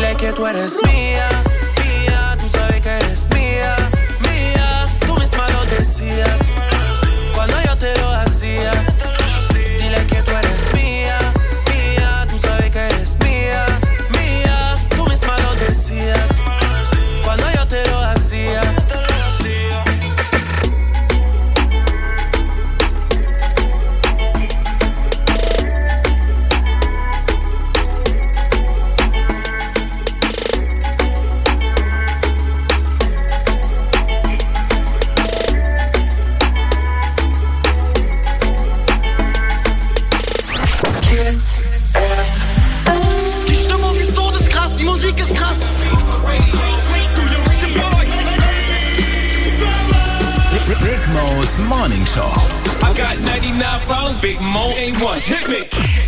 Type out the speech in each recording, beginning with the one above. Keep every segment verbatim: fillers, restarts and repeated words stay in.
Dile que tú eres mía, mía, tú sabes que eres mía, mía. Tú misma lo decías cuando yo te lo hacía. Dile que tú eres mía, mía, tú sabes que eres mía, mía. Tú misma lo decías cuando yo te lo hacía. Big Mo's Morning Show. I got ninety-nine problems, Big Mo ain't one. Hit me.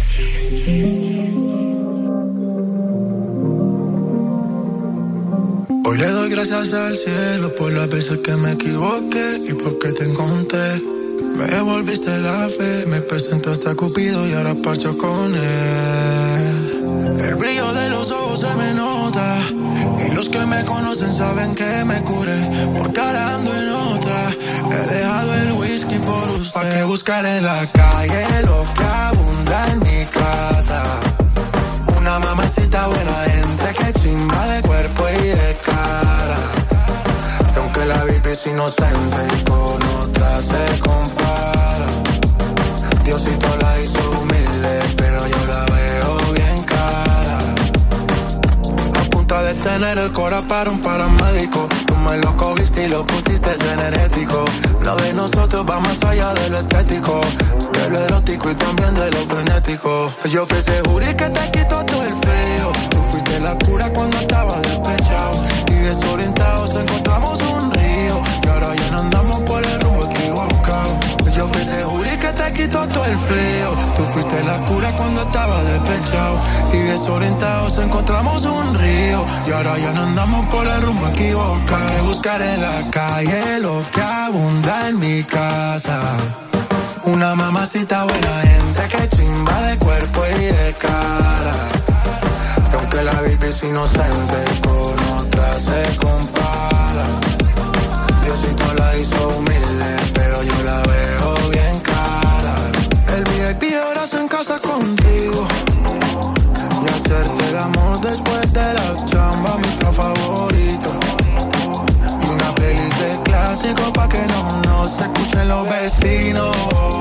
Hoy le doy gracias al cielo por las veces que me equivoqué y porque te encontré. Me devolviste la fe, me presentaste a Cupido y ahora parcho con él. El brillo de los ojos se me nota y los que me conocen saben que me curé, porque ahora ando en otra. He dejado el whisky por usted. ¿Pa' qué buscar en la calle lo que abunda en mi casa? Una mamacita buena gente que chimba de cuerpo y de cara. Y aunque la baby es inocente y con otra se compara, Diosito la hizo humilde, pero yo la veo bien cara. A punta de tener el cora para un paramédico. Tú me lo cogiste y lo pusiste energético. Lo de nosotros va más allá de lo estético, de lo erótico y también de lo frenético. Yo fui seguro y que te quitó todo el frío. Tú fuiste la cura cuando estaba despechado y desorientados encontramos un río. Y ahora ya no andamos por el rumbo equivocado. Yo fui seguro y que te quitó todo el frío. Tú fuiste la cura cuando estaba despechado y desorientados encontramos un río. Y ahora ya no andamos por el rumbo equivocado. Que buscar en la calle lo que abunda en mi casa. Una mamacita buena gente que chimba de cuerpo y de cara. Y aunque la baby es inocente, con otra se compara. Diosito la hizo humilde, pero yo la veo bien cara. El V I P ahora se en casa contigo y hacerte el amor después de la chamba, mi plan favorito. Y una playlist de clásicos pa' que no nos escuchen los vecinos.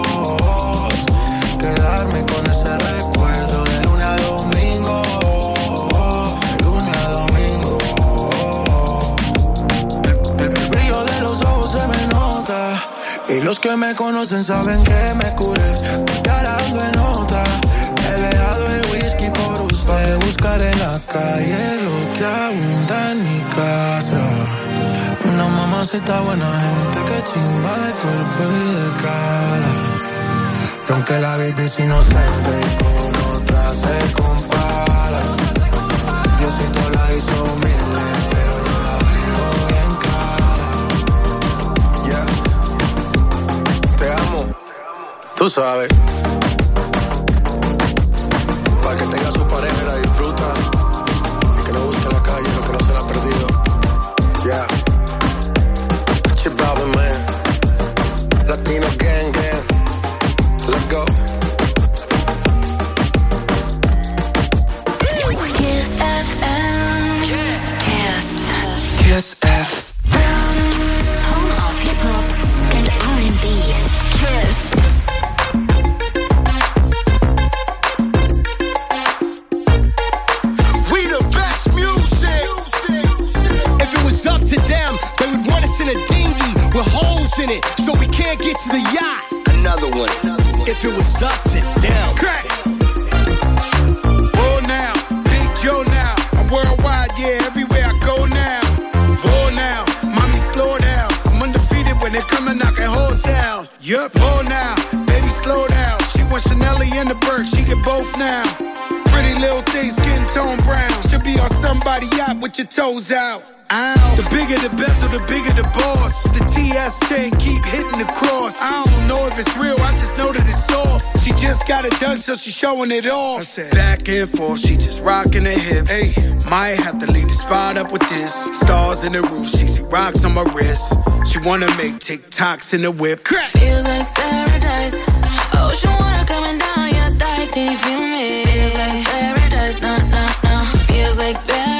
Quedarme con ese recuerdo de lunes a domingo, de lunes a domingo. El, el brillo de los ojos se me nota y los que me conocen saben que me curé, porque ahora ando en otra. He dejado el whisky por usted. Buscar en la calle lo que abunda en mi casa. Una mamacita buena gente que chimba de cuerpo y de cara. Y aunque la baby es inocente y con otra se compara, Diosito la hizo humilde, pero yo la veo bien cara. Yeah. Te amo, tú sabes. Para que tenga su pareja y la disfruta, y que no busque en la calle lo que no se le ha perdido. Yeah. Chibaba, man. Latino gang, gang. Let's go. Kiss F M. Kiss. Kiss F M. Home of hip hop and R and B. Kiss. We the best music. If it was up to them, they would want us in a dinghy with holes in it, so we can't get to the yacht. Another one. If it was up to them. Crack. Oh now, Big Joe now. I'm worldwide, yeah, everywhere I go now. Oh now, mommy slow down. I'm undefeated when they come to knocking holes down. Yup. Oh now, baby slow down. She wants Chanel and the Burke, she get both now. Pretty little thing, skin tone brown. She'll be on some somebody yacht with your toes out. Ow. The bigger the bezel, the bigger the boss. The T S chain keep hitting the cross. I don't know if it's real, I just know that it's soft. She just got it done, so she showing it off. I said, back and forth, she just rocking her hips. Hey, might have to leave the spot up with this. Stars in the roof, she see rocks on my wrist. She wanna make TikToks in the whip. Crack. Feels like paradise. Ocean water coming down your thighs. Can you feel me? Feels like paradise. No, no, no. Feels like paradise.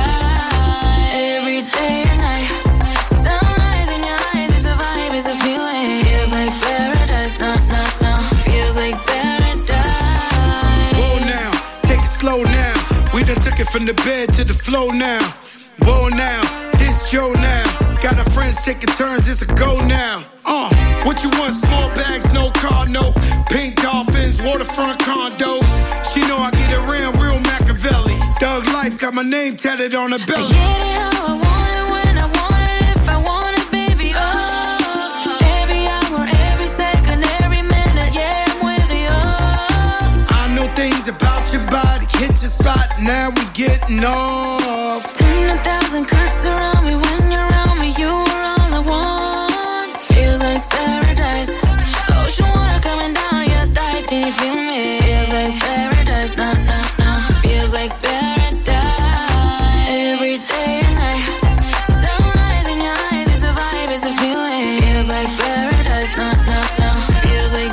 Every day and night. Sunrise in your eyes. It's a vibe, it's a feeling. Feels like paradise. No, no, no. Feels like paradise. Whoa now, take it slow now. We done took it from the bed to the floor now. Whoa now, this Joe now. Got our friends taking turns, it's a go now. Uh, what you want? Small bags, no car, no. Pink dolphins, waterfront condos. She know I get around real Machiavelli. Doug Life got my name tatted on her belly. I get it how I want it, when I want it, if I want it, baby, oh. Every hour, every second, every minute, yeah, I'm with you, oh. I know things about your body, hit your spot, now we getting off. Ten a thousand cuts around me when you're around me, you are all I want. Feels like paradise. Ocean water coming down your thighs, can you feel me? Feels like paradise, no, no, no. Feels like paradise. Every day and night. Sunrise in your eyes, it's a vibe, it's a feeling. Feels like paradise, no, no, no. Feels like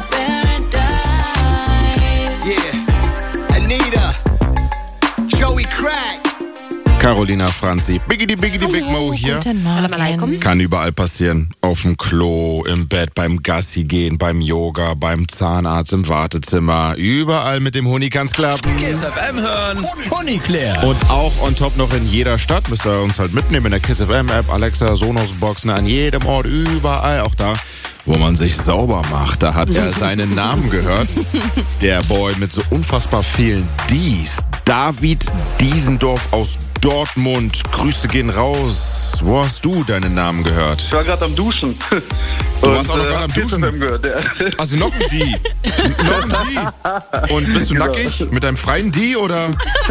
paradise. Yeah, Anita, Joey Crack. Carolina Franzi. Biggity, biggity, Big Mo hier. Salam alaikum. Kann überall passieren. Auf dem Klo, im Bett, beim Gassi gehen, beim Yoga, beim Zahnarzt, im Wartezimmer. Überall mit dem Huni kann's klappen. Kiss F M hören, Honeyklären. Und auch on top noch in jeder Stadt. Müsst ihr uns halt mitnehmen in der Kiss F M App, Alexa, Sonos-Boxen, an jedem Ort, überall. Auch da, wo man sich sauber macht. Da hat er seinen Namen gehört. Der Boy mit so unfassbar vielen Ds. David Diesendorf aus Dortmund. Grüße gehen raus. Wo hast du deinen Namen gehört? Ich war gerade am Duschen. Du warst auch noch gerade am Duschen? Gehört, ja. Also noch ein D. Noch ein D. Und bist du Genau. nackig? Mit deinem freien D oder?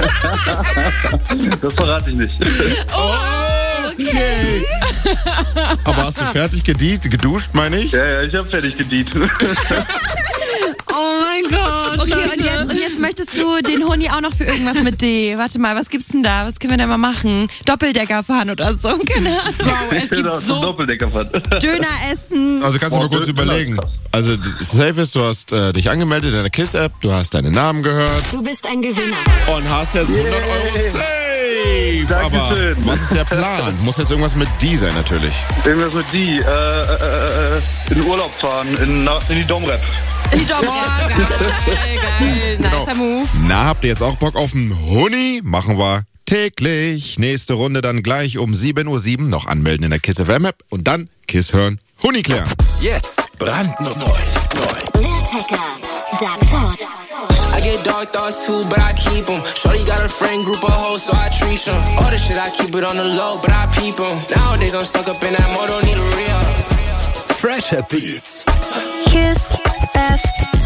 Das verrate ich nicht. Okay. Aber hast du fertig gedient, geduscht, meine ich? Ja, ja, ich habe fertig gedient. Oh mein Gott. Okay, und jetzt, und jetzt möchtest du den Huni auch noch für irgendwas mit D. Warte mal, was gibt's denn da? Was können wir denn mal machen? Doppeldecker fahren oder so? Keine Ahnung. Wow, es gibt Genau, so... Doppeldecker-Fahrt. Döner essen. Also kannst du Oh, mal kurz Döner, überlegen. krass. Also safe ist, du hast äh, dich angemeldet in der KISS-App, du hast deinen Namen gehört Du bist ein Gewinner. und hast jetzt hundert Euro safe. Aber Dankeschön. was ist der Plan? Muss jetzt irgendwas mit D sein natürlich. Irgendwas mit die, äh, äh, äh, in Urlaub fahren, in, in die Domrep. In die Doppel. Boah, geil, geil. Nicer Move. Na, habt ihr jetzt auch Bock auf einen Huni? Machen wir täglich. Nächste Runde dann gleich um sieben Uhr sieben. Noch anmelden in der KISS F M App und dann KISS hören, Huni klären. Jetzt brandneu. Neu. Lil Tecca, Dark Thoughts. I get dark thoughts too, but I keep them. Shorty got a friend group of hoes, so I treat them. All this shit, I keep it on the low, but I peep them. Nowadays, I'm stuck up in that mode, don't need a real. Fresher Beats. Kiss F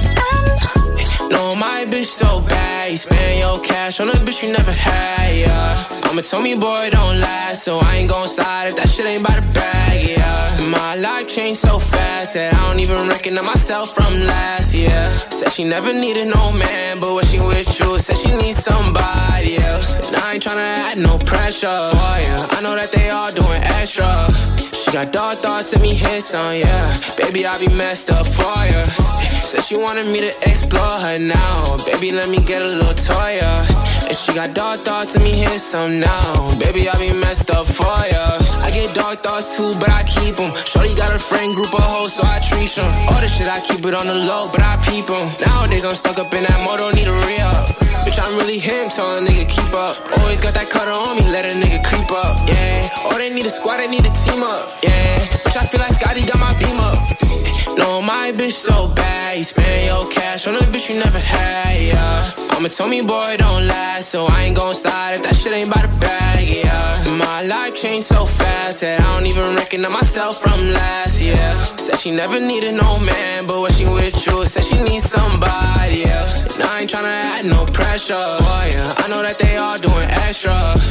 M. No, my bitch so bad. You spend your cash on a bitch you never had, yeah. I'm a Tommy boy, don't last, so I ain't gon' slide if that shit ain't by the bag, yeah. My life changed so fast that I don't even recognize myself from last year. Said she never needed no man, but when she with you, said she needs somebody else. And I ain't tryna add no pressure for ya. I know that they all doing extra. She got dark thoughts, let me hit some, yeah. Baby, I be messed up for ya. Said she wanted me to explore her now. Baby, let me get a little toy, yeah. And she got dark thoughts, let me hit some now. Baby, I be messed up for ya. I get dark thoughts too, but I keep them. Shorty got a friend group of hoes, so I treat them. All this shit, I keep it on the low, but I peep them. Nowadays, I'm stuck up in that mode, don't need a re-up. Bitch, I'm really him, tell a nigga keep up. Always got that cutter on me, let a nigga creep up, yeah. Oh, they need a squad, they need a team up, yeah. Bitch, I feel like Scotty got my beam up. No, my bitch so bad, you spend your cash on a bitch you never had, yeah. I'm a Tommy boy, don't last, so I ain't gon' slide if that shit ain't by the bag, yeah. My life changed so fast that I don't even recognize myself from last year. Said she never needed no man, but when she with you, said she needs somebody else. And I ain't tryna add no pressure for ya. I know that they all doing extra.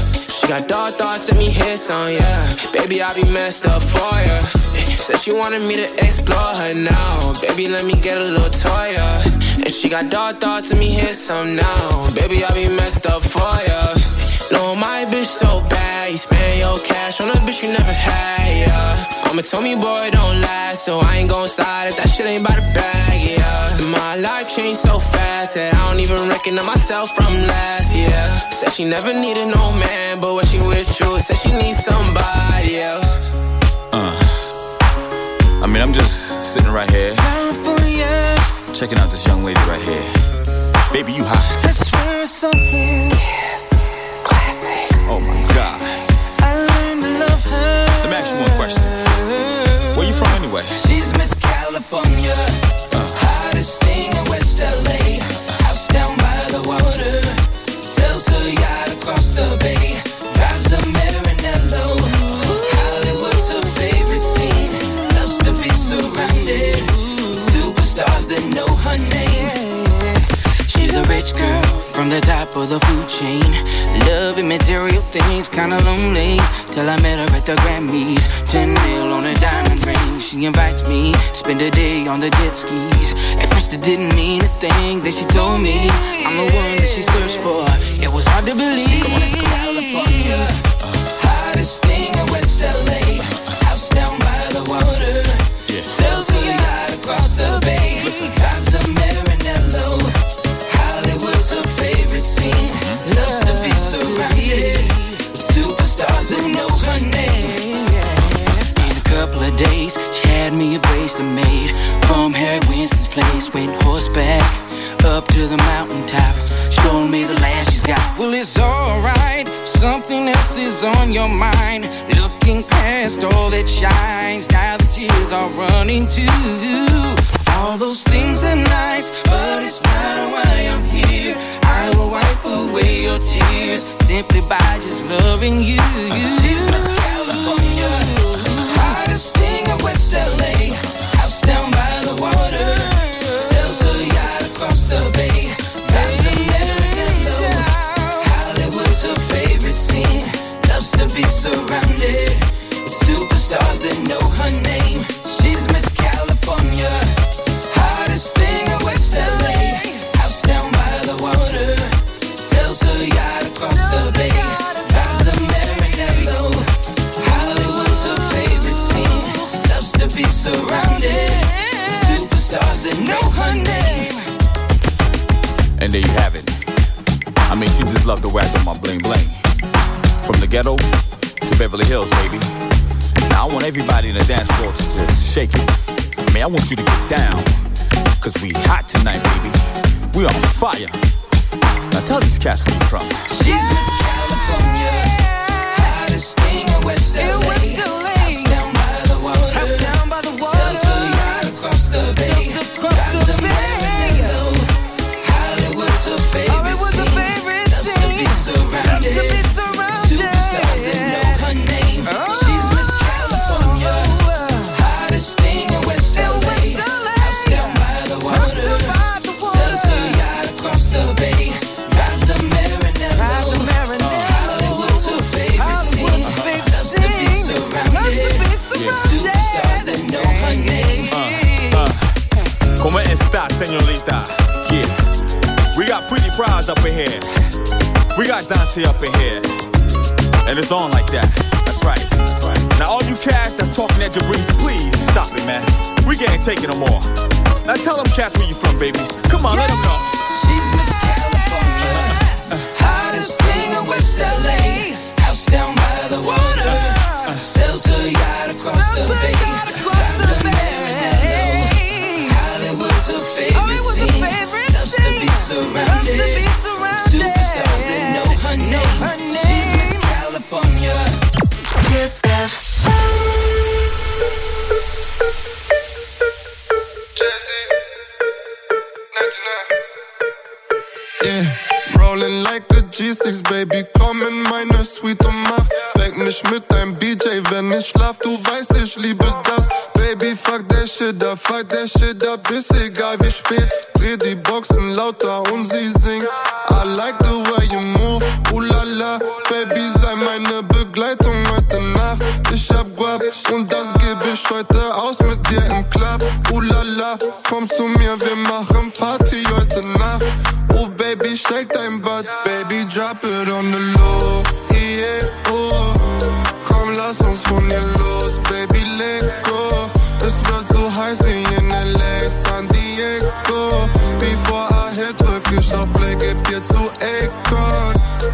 got dark thoughts, let me hit some, yeah. Baby, I be messed up for ya. Said she wanted me to explore her now. Baby, let me get a little toy, yeah. And she got dark thoughts, let me hit some now. Baby, I be messed up for ya. No, my bitch so bad. You spend your cash on a bitch you never had, yeah. Mama told me, boy, don't last, so I ain't gon' slide if that shit ain't by the bag, yeah. My life changed so fast that I don't even recognize myself from last year. Said she never needed no man, but when she with you, said she needs somebody else. Uh, I mean, I'm just sitting right here, checking out this young lady right here. Baby, you hot. I swear something. Oh my God. I learned to love her. Let me ask you one question. Where you from anyway? She's Miss California, uh. hottest thing in West L A. House down by the water, sells her yacht across the bay, drives a Maranello. Hollywood's her favorite scene, loves to be surrounded superstars that know her name. She's a rich girl from the top of the food chain, loving material things, kinda lonely, till I met her at the Grammys. Ten mil on a diamond ring, she invites me, spend a day on the jet skis. At first it didn't mean a thing, then she told me I'm the one that she searched for. It was hard to believe. California, hottest thing in West L A, house down by the water, sells her yacht across the bay, drives a Maranello. Hollywood's her favorite scene, loves to be surrounded superstars that know her name. In a couple of days, she had me a bracelet made from Harry Winston's place. Went horseback up to the mountaintop, showing me the last she's got. Well, it's alright, something else is on your mind. Looking past all that shines, now the tears are running too. All those things are nice, but it's not why I'm here. I will wipe away your tears simply by just loving you. She's Miss California, hottest thing in West L A, house down by the water, sells her yacht across the bay, drives a Maranello. Hollywood's her favorite scene, loves to be surrounded with superstars that know her name. She's Miss California, hottest thing in West L A, house down by the water, sells her yacht across the bay, drives a Maranello. Hollywood's her favorite scene, loves to be surrounded with superstars that know her name. And there you have it. I mean, she just loved the way I do my bling bling. From the ghetto to Beverly Hills, baby. Now I want everybody in the dance floor to just shake it. I mean, I want you to get down, cause we hot tonight, baby. We on fire. Now tell these cats where you from. She's Miss California, hottest thing in West L A, house down by the water, sells her yacht across the bay, drives a Maranello. Hollywood's her favorite scene, loves to be surrounded, superstars that know her name. She's Miss California, hottest thing in West L A, house down by the water, sells her yacht across the bay, drives a Maranello. Hollywood's her favorite scene, loves to be surrounded with superstars that know her name. Uh, uh, ¿Cómo está, señorita? Yeah, we got Pretty Prize up in here. We got Dante up in here. And it's on like that. That's right. That's right. Now all you cats that's talking at Jabrizi, please stop it, man. We can't take it no more. Now tell them cats where you from, baby. Come on, let them know. She's Miss California, hottest thing in West L A, house down by the water, sells her yacht across the bay, drives a Maranello. Hollywood's her favorite scene, loves to be surrounded, superstars that know her name. She's Miss California. Yes, F. Yeah, rolling like a G six, baby, come in my mir sweet und macht. Weck mich mit deinem B J, wenn ich schlaf, du weißt, ich liebe das. Baby, fuck der Shit up, fuck der Shit up, ist egal wie spät. Dreh die Boxen lauter und sie singt. I like the way you move, ooh la la. Baby, sei meine Begleitung heute Nacht. Ich hab Guap und das geb ich heute aus mit dir im Club. Ooh la la, komm zu mir, wir machen Party heute Nacht. Oh Baby, shake dein Butt, Baby, drop it on the low. Yeah, oh, komm, lass uns von hier los, Baby, let go. Es wird so heiß wie in L A, San Diego. Before I hit, drück ich auf Play, geb dir zu Akon.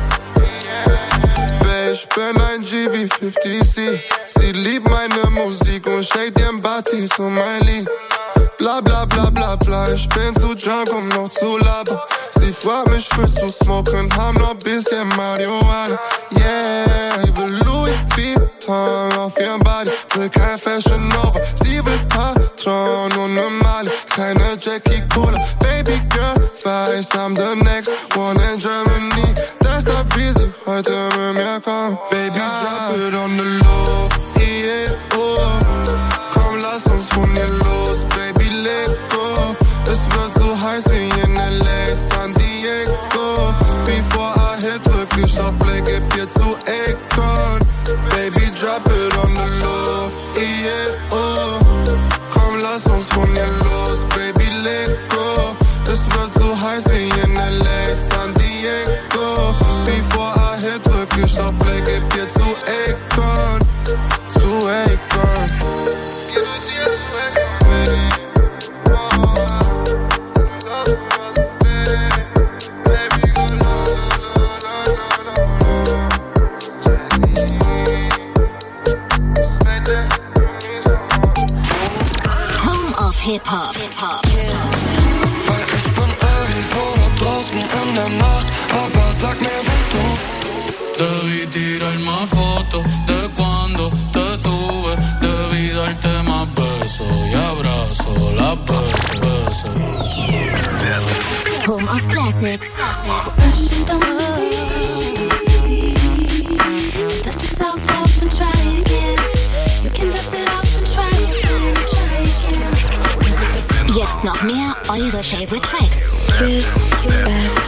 Ich bin ein G wie fifty C. Sie liebt meine Musik und shake den Body zu mein Lied. Bla bla bla bla bla, ich bin zu drunk, um noch zu labern. Sie fragt mich, willst du smoken, haben noch bisschen Marihuana. Yeah, ich will Louis Vuitton auf ihrem Body, will kein Fashion Nova. Sie will Patron und ne Mali, keine Jackie Cola. Baby girl, weiß, I'm the next one in Germany. Deshalb will sie heute mit mir kommen. Baby, drop it on the low, yeah, oh. Komm, lass uns von hier los, Baby, let go. Es wird so heiß wie in L A, San Diego. Before I hit, drück ich auf Play, geb dir zu Akon. Baby, drop it on the low, yeah, oh. Komm, lass uns von hier los, Baby, let go. Es wird so heiß wie in L A, San Diego. Before I hit, drück ich auf Play, geb dir zu Akon. Zu Akon. Hip-Hop. Hip-Hop. Weil ich bin irgendwo da draußen in der Nacht, aber sag mir, wo du. Debí tirar más fotos de cuando te tuve. Debí darte más besos y abrazos, las veces, veces. Home of Classics. Dust yourself off and try again. You can dust it off and try again, try again. Jetzt noch mehr eure Favorite Tracks. Kiss F.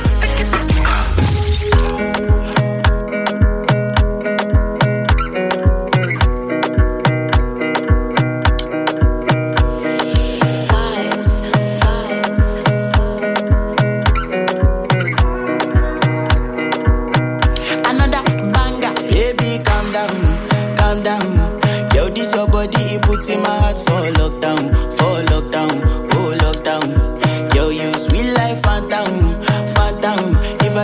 Phantom, phantom. If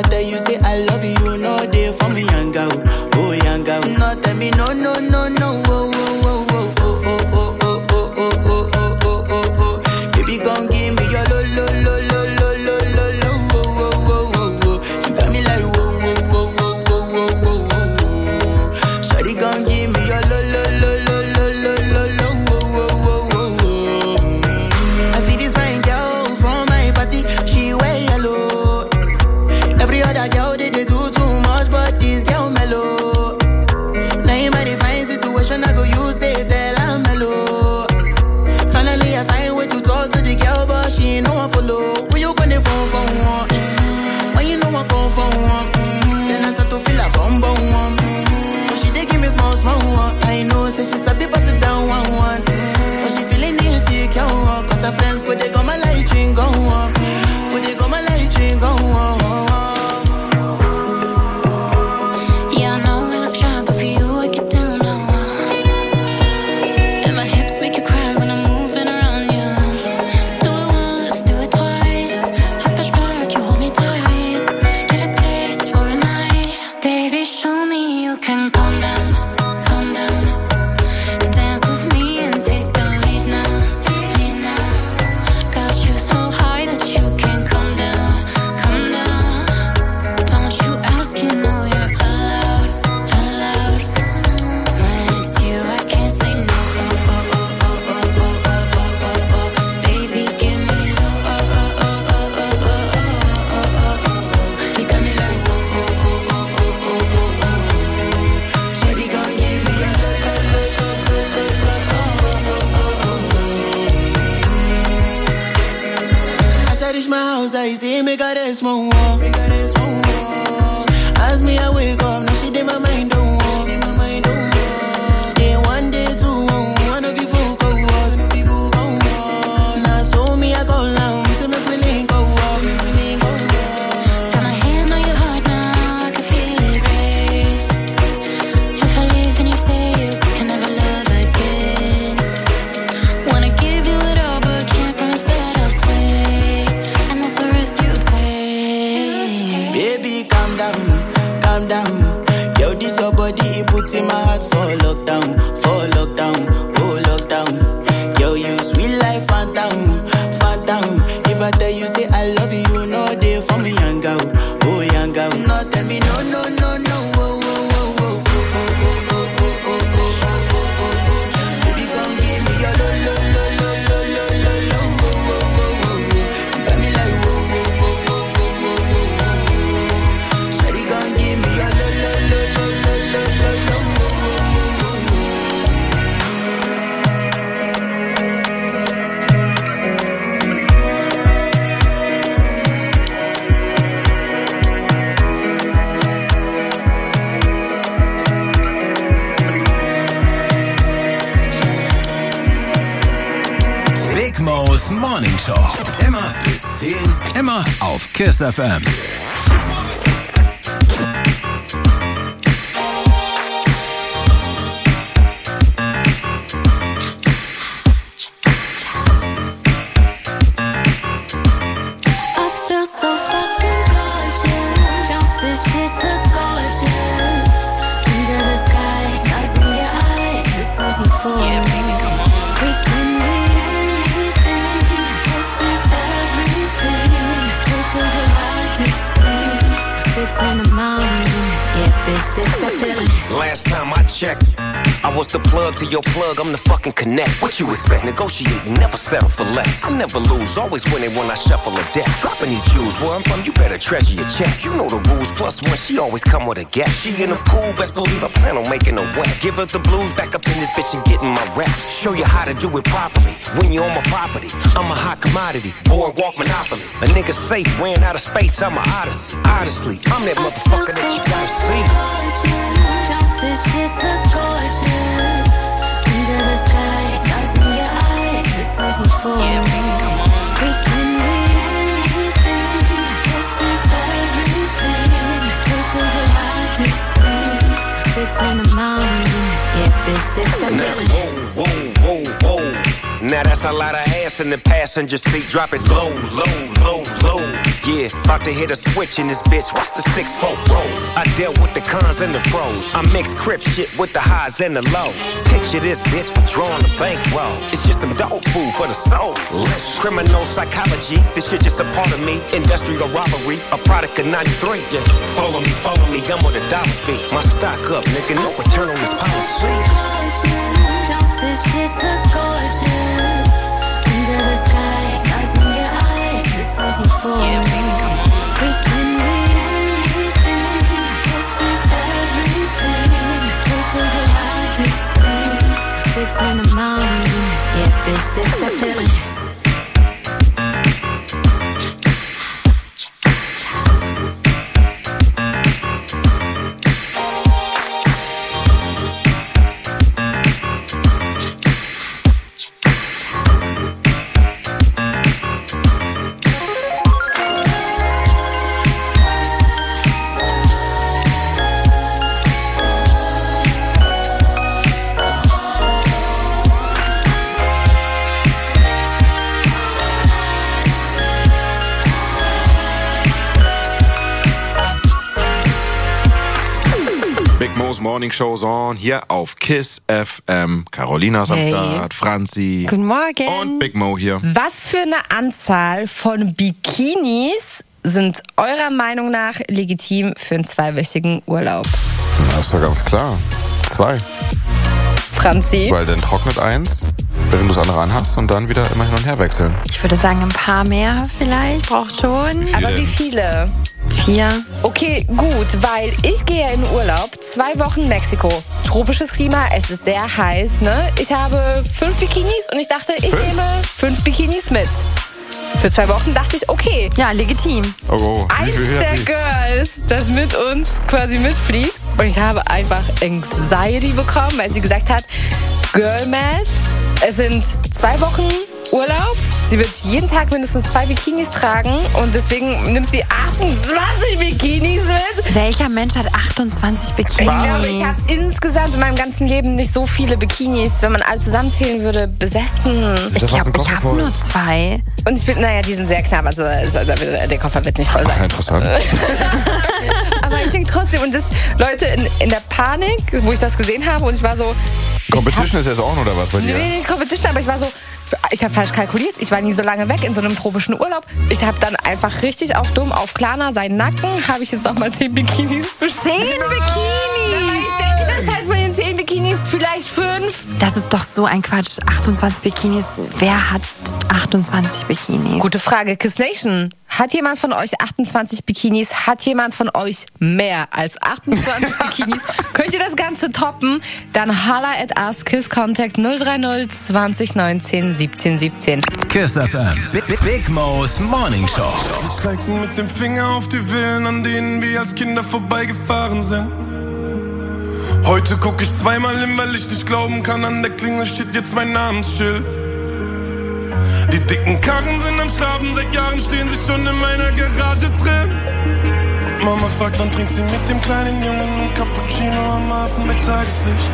got a small wall, we got a small wall. As me I wake up, now she did my mind don't walk, in my mind don't walk. Day one, day two, one of you folk go was. Now so me I go down, say me we link go walk, me we link go walk. Got my hand on your heart now, I can feel it race. If I leave, then you say you can never love again. Wanna give you it all, but can't promise that I'll stay. And that's a risk you take. Baby, calm down, calm down. Yo, this your body, it puts in my heart for lockdown, for lockdown, oh lockdown. Yo, you sweet life, phantom, phantom. If I tell you say I love you, no day for me, young girl, oh young girl. No, tell me no, no, no, no, oh, oh, oh, oh, oh, oh, oh, oh, oh, oh, oh, oh, oh. Baby, come give me your lo, lo, lo, lo, lo, lo, lo, lo, oh, oh, oh, oh, oh. You got me like whoa, whoa, whoa, whoa, whoa, whoa, whoa. Shawty, come give me your lo, lo, lo, lo, lo, lo, lo, lo, oh, oh, oh, oh. Big Mo's Morning Show. Immer bis zehn, immer auf Kiss F M. I feel so fucking gorgeous. Don't this shit look gorgeous? Under the sky, stars in your eyes. This is euphoria. We can be anything. This is everything. We do the hardest things. Six in the morning. Yeah, bitch, six that feeling. Last time I checked, I was the plug to your plug, I'm the fucking connect. What you expect? Negotiate, never settle for less. I never lose, always winning when I shuffle a deck. Dropping these jewels, where I'm from, you better treasure your check. You know the rules, plus one, she always come with a gap. She in the pool, best believe I plan on making her wet. Give her the blues, back up in this bitch and getting my rap. Show you how to do it properly. When you on my property, I'm a hot commodity. Boardwalk monopoly. A nigga safe, ran out of space, I'm a odyssey. Honestly, I'm that motherfucker that you gotta see. Don't this shit look gorgeous? Under the sky, stars in your eyes. This is euphoria. We can be anything. This is everything. We do the hardest things. Six in the morning. Yeah, bitch, six that feeling. Whoa, whoa, whoa, whoa. Now that's a lot of ass in the passenger seat. Drop it low, low, low, low. Yeah, about to hit a switch in this bitch. Watch the six four roll. I dealt with the cons and the pros. I mix crip shit with the highs and the lows. Picture this bitch withdrawing the bankroll. It's just some dog food for the soul. Criminal psychology, this shit just a part of me. Industrial robbery, a product of ninety-three. Yeah, follow me, follow me, I'm where the dollars be. My stock up, nigga, no return on this policy. Don't this shit look gorgeous? Under the sky, stars in your eyes. This is euphoria. We can be anything. This is everything. We do the hardest things. Six in the morning. Yeah, bitch, six that feeling. Morning Show's on, hier auf Kiss F M. Carolina ist am Hey. Start, Franzi. Guten Morgen. Und Big Mo hier. Was für eine Anzahl von Bikinis sind eurer Meinung nach legitim für einen zweiwöchigen Urlaub? Das ist ja ganz klar. Zwei. Franzi? Weil dann trocknet eins, während du das andere anhast und dann wieder immer hin und her wechseln. Ich würde sagen, ein paar mehr vielleicht. Braucht schon. Wie Aber denn? wie viele? Vier. Okay, gut, weil ich gehe in Urlaub, zwei Wochen Mexiko. Tropisches Klima, es ist sehr heiß, ne? Ich habe fünf Bikinis und ich dachte, ich Fünf? nehme fünf Bikinis mit. Für zwei Wochen dachte ich, okay. Ja, legitim. Oh, oh. Wie Eins viel hört der sie? Girls, das mit uns quasi mitfliegt. Und ich habe einfach Anxiety bekommen, weil sie gesagt hat, Girl Math, es sind zwei Wochen Urlaub. Sie wird jeden Tag mindestens zwei Bikinis tragen und deswegen nimmt sie achtundzwanzig Bikinis mit. Welcher Mensch hat achtundzwanzig Bikinis? Ich glaube, ich habe insgesamt in meinem ganzen Leben nicht so viele Bikinis, wenn man alle zusammenzählen würde, besessen. Ich glaube, ich habe nur zwei. Und ich bin, naja, die sind sehr knapp, also, also der Koffer wird nicht voll sein. Ach, interessant. Aber ich denke trotzdem, und das, Leute, in, in der Panik, wo ich das gesehen habe, und ich war so... Competition ist jetzt auch oder was bei dir? Nee, nicht Competition, aber ich war so... Ich habe falsch kalkuliert. Ich war nie so lange weg in so einem tropischen Urlaub. Ich habe dann einfach richtig auf dumm, auf Klarna, seinen Nacken, habe ich jetzt noch mal zehn Bikinis bestellt. Zehn Bikinis? Na, weil ich denke, das ist halt von den zehn Bikinis vielleicht fünf. Das ist doch so ein Quatsch. achtundzwanzig Bikinis. Wer hat achtundzwanzig Bikinis? Gute Frage. Kiss Nation. Hat jemand von euch achtundzwanzig Bikinis? Hat jemand von euch mehr als achtundzwanzig Bikinis? Könnt ihr das Ganze toppen? Dann holla at us, Kiss Contact null drei null zwanzig neunzehn siebzehn siebzehn. Kiss F M. Big, Big Mo's Morning Show. Wir zeigten mit dem Finger auf die Villen, an denen wir als Kinder vorbeigefahren sind. Heute guck ich zweimal hin, weil ich nicht glauben kann, an der Klingel steht jetzt mein Namensschild. Die dicken Karren sind am Schlafen, seit Jahren stehen sie schon in meiner Garage drin. Und Mama fragt, wann trinkt sie mit dem kleinen Jungen ein Cappuccino am Hafen mit Tageslicht.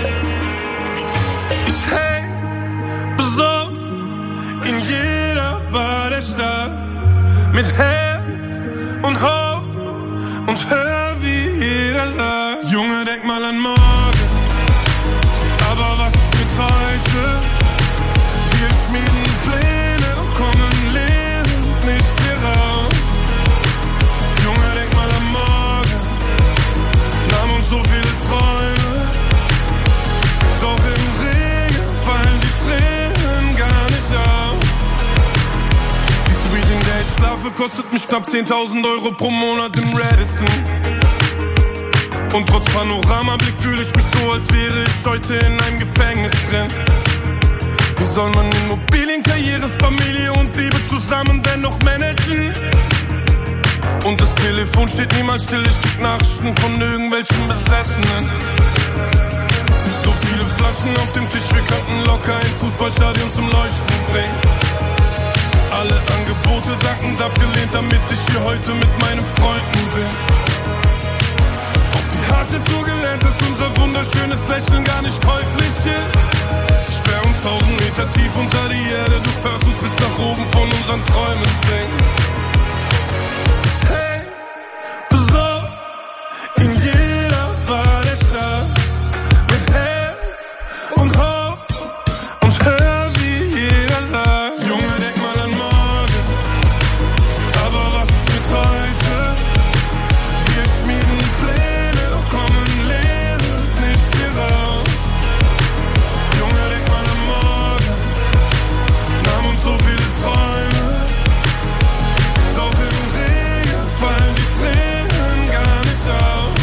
Ich häng besoffen in jeder Bar der Stadt, mit Herz und Hoffnung und hör, wie jeder sagt: Junge, denk mal an morgen, aber was ist mit heute? Wir schmieden Pläne, doch kommen lebend nicht hier raus. Junge, denk mal an morgen, nahm uns so viele Träume, doch im Regen fallen die Tränen gar nicht auf. Die Suite, in der ich schlafe, kostet mich knapp zehntausend Euro pro Monat im Radisson. Und trotz Panoramablick fühle ich mich so, als wäre ich heute in einem Gefängnis drin. Wie soll man Immobilien, Karriere, Familie und Liebe zusammen dennoch managen? Und das Telefon steht niemals still, ich krieg Nachrichten von irgendwelchen Besessenen. So viele Flaschen auf dem Tisch, wir könnten locker ein Fußballstadion zum Leuchten bringen. Alle Angebote dankend abgelehnt, damit ich hier heute mit meinen Freunden bin. Auf die harte Tour gelernt, dass unser wunderschönes Lächeln gar nicht käuflich ist. Sperr uns tausend Meter tief unter die Erde, du hörst uns bis nach oben von unseren Träumen singen. Ich häng besoffen in jeder Bar der Stadt, mit Herz und Hoffnung und hör, wie jeder sagt: Junge, denk mal an morgen, aber was ist mit heute? Wir schmieden Pläne, doch kommen lebend nicht hier raus. Junge, denk mal an morgen, nahm uns so viele Träume, doch im Regen fallen die Tränen gar nicht auf.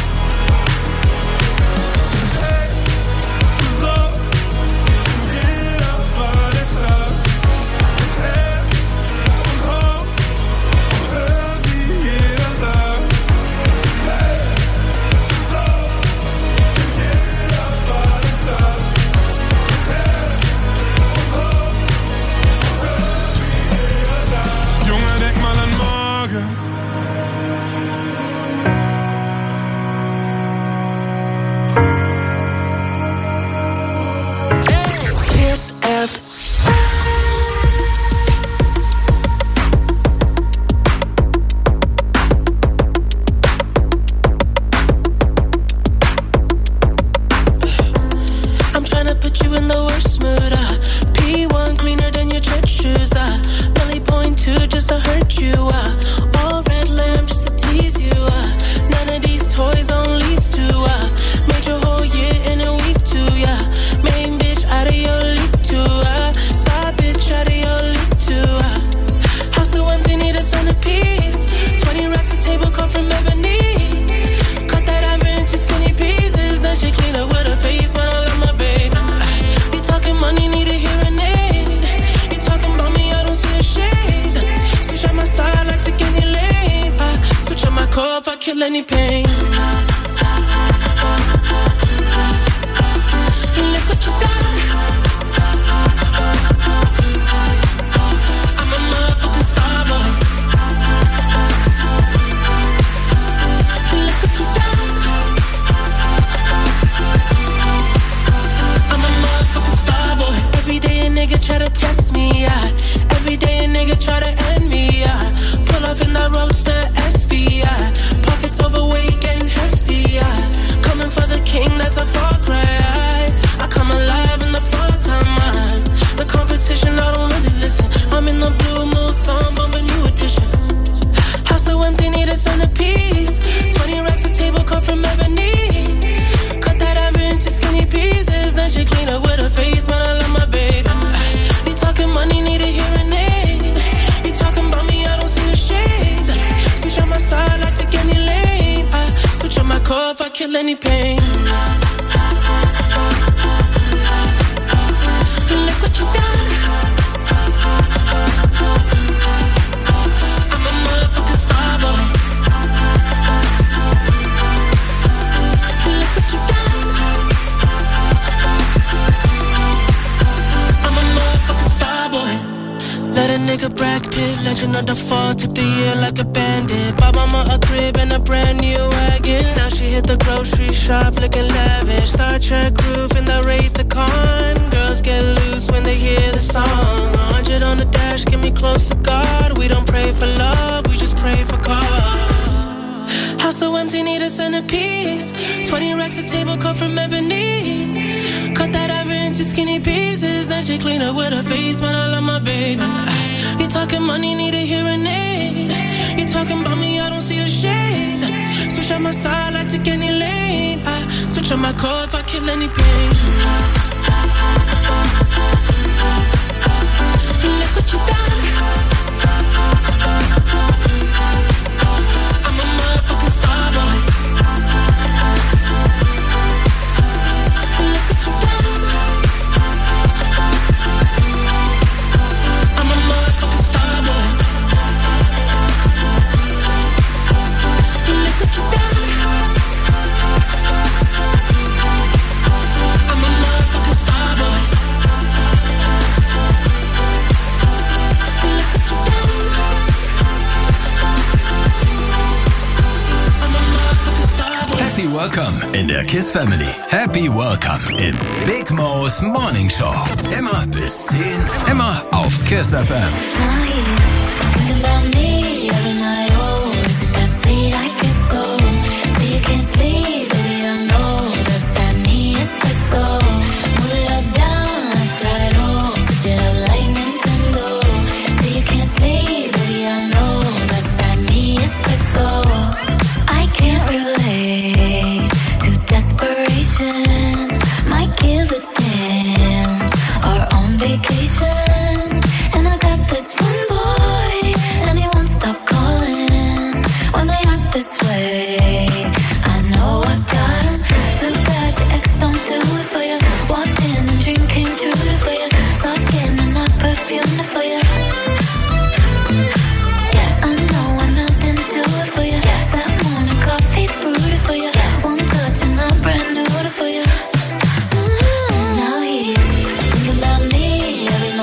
Hey, so, in jeder Bar der Stadt, mit Herz und Hoffnung und hör, wie jeder sagt. Hey, so, in jeder Bar der Stadt, mit Herz und Hoffnung und hör, wie jeder sagt. Junge, denk mal an morgen. Kiss F. I'm tryna put you in the worst mood. Uh. P one cleaner than your church shoes. Uh. Belly point two just to hurt you. Uh. All red lamb just to tease you. Uh. None of these toys on lease to. Uh. Made your whole year in a week too. Yeah. Main bitch out of your league too. Uh. Side bitch out of your league too. Uh. House so empty, need a centerpiece. Twenty racks a table come from ebony. Cut that ever into skinny pieces. Then she clean up with her face, man. I love my baby. You talking money, need a margin of default, took the year like a bandit. Bought mama a crib and a brand new wagon. Now she hit the grocery shop looking lavish. Star Trek roof in the Wraith the Con. Girls get loose when they hear the song. one hundred on the dash, get me close to God. We don't pray for love, we just pray for cause. House so empty, need a centerpiece. twenty racks a table cut from ebony. Cut that ever into skinny pieces. Then she clean up with her face, man, I love my baby. You talking money, need a hearing aid. You talking about me, I don't see the shade. Switch on my side, I take any lane. I switch on my car if I kill any pain. Look what you done. I'm a motherfucking star boy. Look what you done. I'm a motherfucking star boy. Look what you done. I'm a motherfucking star boy. Happy Welcome in der KISS Family. Happy Welcome in Big Mo's Morning Show. Immer bis zehn. Immer auf KISS F M. Think about me every night, oh, is it that sweet I get so? Say you can't sleep, baby, I know that's that me, it's that soul. Move it up, down, left, right, oh, switch it up like Nintendo. Say you can't sleep, baby, I know that's that me, it's that soul. I can't relate to desperation. My kids are damned, are on vacation, and I got this one boy, and he won't stop calling when they act this way. I know I got him. Too bad your ex don't do it for you. Walked in and dream came true for you. Saw skin and not perfume for you. Yes, I know I melted into it for you. Yes, that morning coffee brewed it for you. Yes, one touch and I'm brand new for you. Mm-hmm. Now he's thinking about me every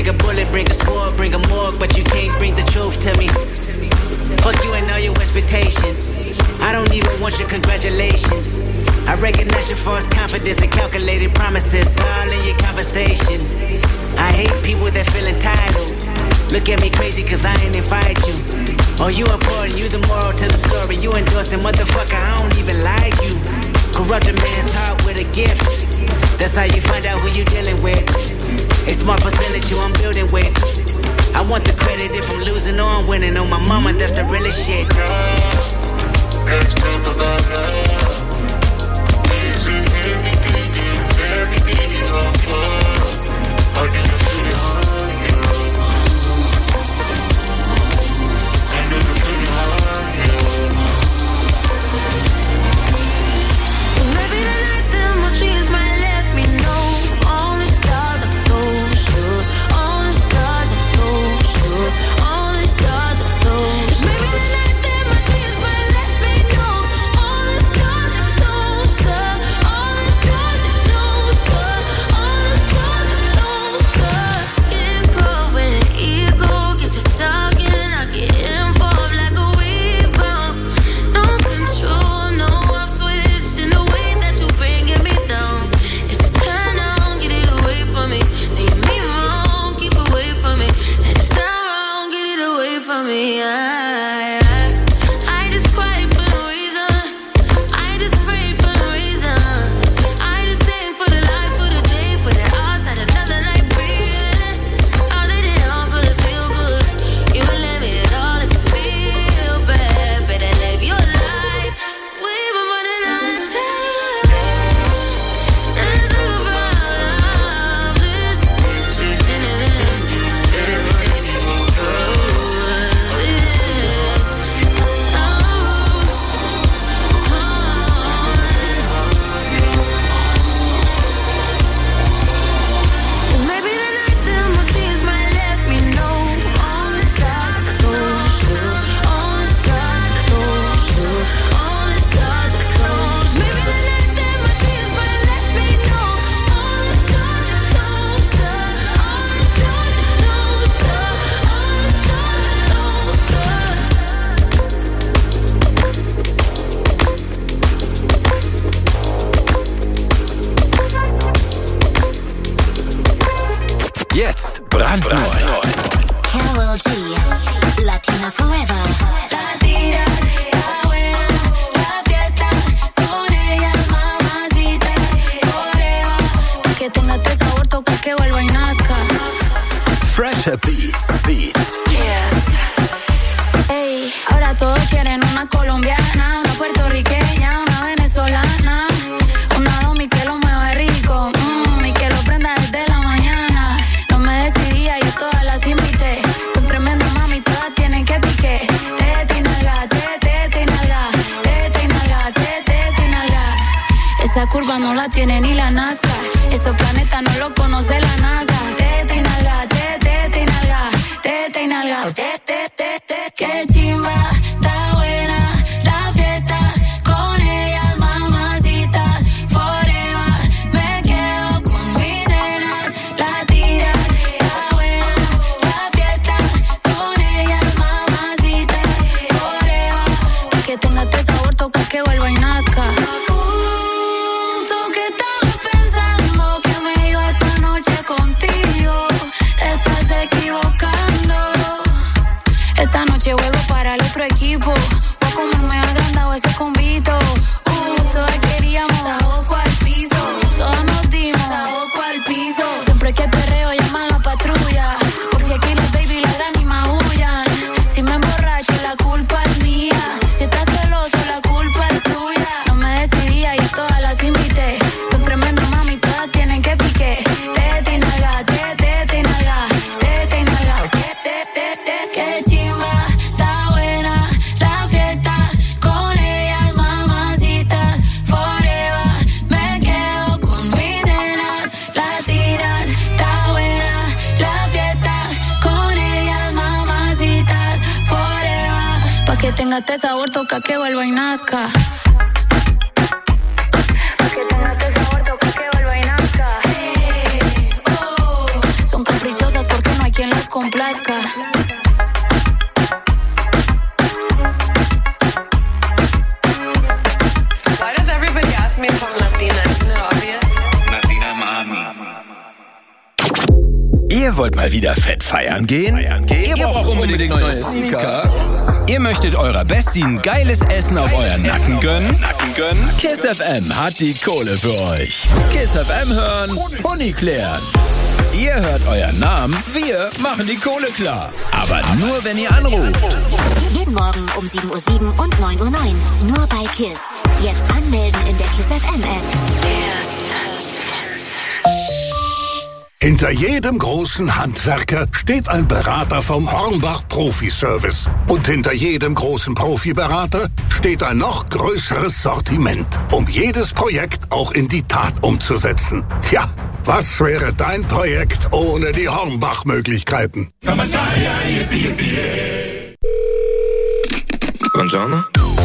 Bring a bullet, bring a sword, bring a morgue, but you can't bring the truth to me. Fuck you and all your expectations. I don't even want your congratulations. I recognize your false confidence and calculated promises all in your conversation. I hate people that feel entitled. Look at me crazy cause I ain't invite you. Oh, you important, you the moral to the story. You endorsing, motherfucker, I don't even like you. Corrupt a man's heart with a gift. That's how you find out who you dealing with. A smart percentage you I'm building with. I want the credit if I'm losing or I'm winning. On my mama, that's the realest shit. Let's talk about love. Is it anything and everything you offer? Or do you feel it hard? I know you feel it hard. Cause maybe the night that my dreams might let me know. All the stars are closer. All the stars are closer. All the stars are closer. Maybe the night that my dreams might let me know. All the stars are closer. All the stars are closer. All the stars are closer. Skin cold when the ego gets to talking. I get involved like a weed bomb. No control, no off switch in the way that you bringing me down. It's a turn on, get it away from me. Leave me wrong, keep away from me. And it's not wrong, get it away from me. I, I, I just cry for no reason. I just pray for no reason. I just thank for the life, for the day, for the hours that another night breathing. How did it all go to feel good? You would let me at all if you feel bad. Better live your life. We've been running out of time. Let's talk about all this. Cause maybe the night that my dreams might let me know. All the stars are closer. All the stars are closer. All the stars are closer. Maybe the night that my dreams might let me know. All the stars are closer. All the stars are closer. All the Jetzt brandneu. Karol G, Latina Forever. La tiras, la buena, la fiesta, con ella, mamacita, forever. Pa' que tenga este sabor, toca que vuelva y nazca. Fresher Beats, Beats. Ey, ahora todos quieren una colombiana, una puertorriqueña, una venezolana, una domi que lo mueva rico, mmm, y que lo prenda desde la mañana. No me decidía, yo todas las invité. Son tremendas mami, todas tienen que pique. Tete y nalga, tete, tete y nalga, tete y nalga, tete, tete y nalga. Esa curva no la tiene ni la NASCAR. Esos planetas no lo conoce la NASA. Tete y nalga, tete, tete y nalga, tete y nalga, tete, tete, tete. Qué chimba, está buena la fiesta. Con ellas, mamacitas, forever. Me quedo con mis nenas, latinas. Está buena la fiesta. Con ellas, mamacitas, forever. Pa' que tenga este sabor, toca que vuelva y nazca. Tú que estabas pensando que me iba esta noche contigo, te estás equivocando. Esta noche juego para el otro equipo. Voy a comerme agrandado ese convito. Uh, todas queríamos saboco al piso. Todas nos dimos saboco al piso. Siempre que perreo llaman la patrulla. Porque aquí las baby ladran y maullan. Si me emborracho la culpa es mía. Si estás celoso la culpa es tuya. No me decidía y todas las invité. Son tremendas mami, todas tienen que pique. Tete y nalga, tete, tete y nalga, tete y nalga, tete, tete. Qué chimba, está buena la fiesta. Con ellas, mamacitas, forever. Me quedo con mis nenas, latinas. Está buena la fiesta. Con ellas, mamacitas, forever. Pa' que tenga este sabor, toca que vuelva y nazca. Pa' que tenga este sabor, toca que vuelva y nazca. Hey, oh. Son caprichosas porque no complazca. Why does everybody ask me if I'm Latina? Isn't it obvious? Latina Mami. Ihr wollt mal wieder fett feiern gehen? Feiern gehen? Ihr braucht unbedingt neue Sneaker? Ihr möchtet eurer Bestie ein geiles Essen auf euren Nacken gönnen? Nacken gönnen? Kiss F M hat die Kohle für euch. Kiss F M hören, Honig klären. Ihr hört euren Namen, wir machen die Kohle klar. Aber nur, wenn ihr anruft. Jeden Morgen um sieben Uhr sieben und neun Uhr neun. Nur bei KISS. Jetzt anmelden in der KISS F M App. KISS. Hinter jedem großen Handwerker steht ein Berater vom Hornbach Profi-Service. Und hinter jedem großen Profiberater steht ein noch größeres Sortiment, um jedes Projekt auch in die Tat umzusetzen. Tja, was wäre dein Projekt ohne die Hornbach-Möglichkeiten? Buongiorno.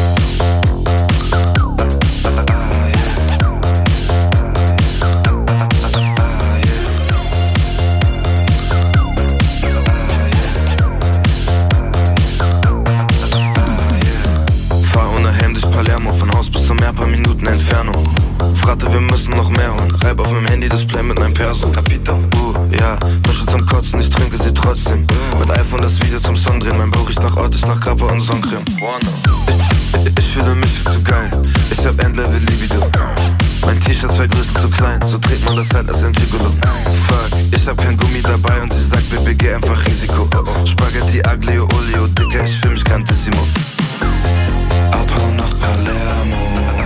Palermo, von Haus bis zum Meer, paar Minuten Entfernung. Fragte, wir müssen noch mehr holen. Reib auf meinem Handy-Display mit einem Perso. Capito. Uh, ja, Mische zum Kotzen, ich trinke sie trotzdem. Mit iPhone das Video zum Song drehen. Mein Bauch riecht nach Ort, ist nach Kappa und Sonnencreme. Ich, ich, ich fühle mich viel zu geil. Ich hab Endlevel Libido. Mein T-Shirt zwei Größen zu klein, so trägt man das halt als ein Gigolo. Fuck, ich hab kein Gummi dabei und sie sagt, Baby, geh einfach Risiko. Spaghetti, Aglio, Olio, Dicker, ich fühl mich grandissimo. Abhauen nach Palermo.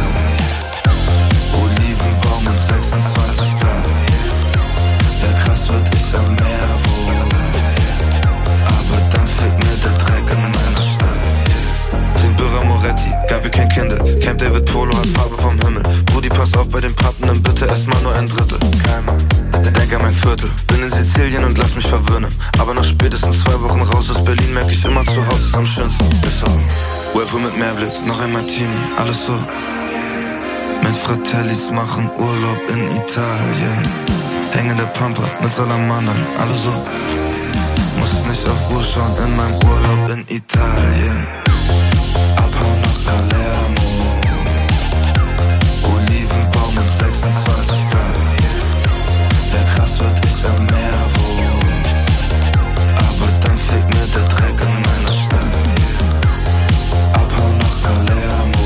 Olivenbaum und sechsundzwanzig Grad. Wer krass wird, ich am Meer wohl. Aber dann fehlt mir der Dreck in meiner Stadt. Trink Birra Moretti, gab ihr kein Kinder. Camp David Polo hat Farbe vom Himmel. Brudi, pass auf bei den Pappen, bitte erstmal nur ein Drittel. Denk an mein Viertel, bin in Sizilien und lass mich verwöhnen. Aber nach spätestens zwei Wochen raus aus Berlin merk ich immer, zu Hause ist am schönsten. Ist so. Whirlpool mit Meerblick, noch ein Martini, alles so. Mit Fratellis machen Urlaub in Italien. Hängende Pampa mit Salamandern, alles so. Muss nicht auf Uhr schauen in meinem Urlaub in Italien. Abhauen nach Palermo. Olivenbaum mit sechsundzwanzig Grad. Wer krass wird, ich am Meer wohnen. Aber dann fehlt mir der Dreck in meiner Stadt. Abhauen nach Palermo.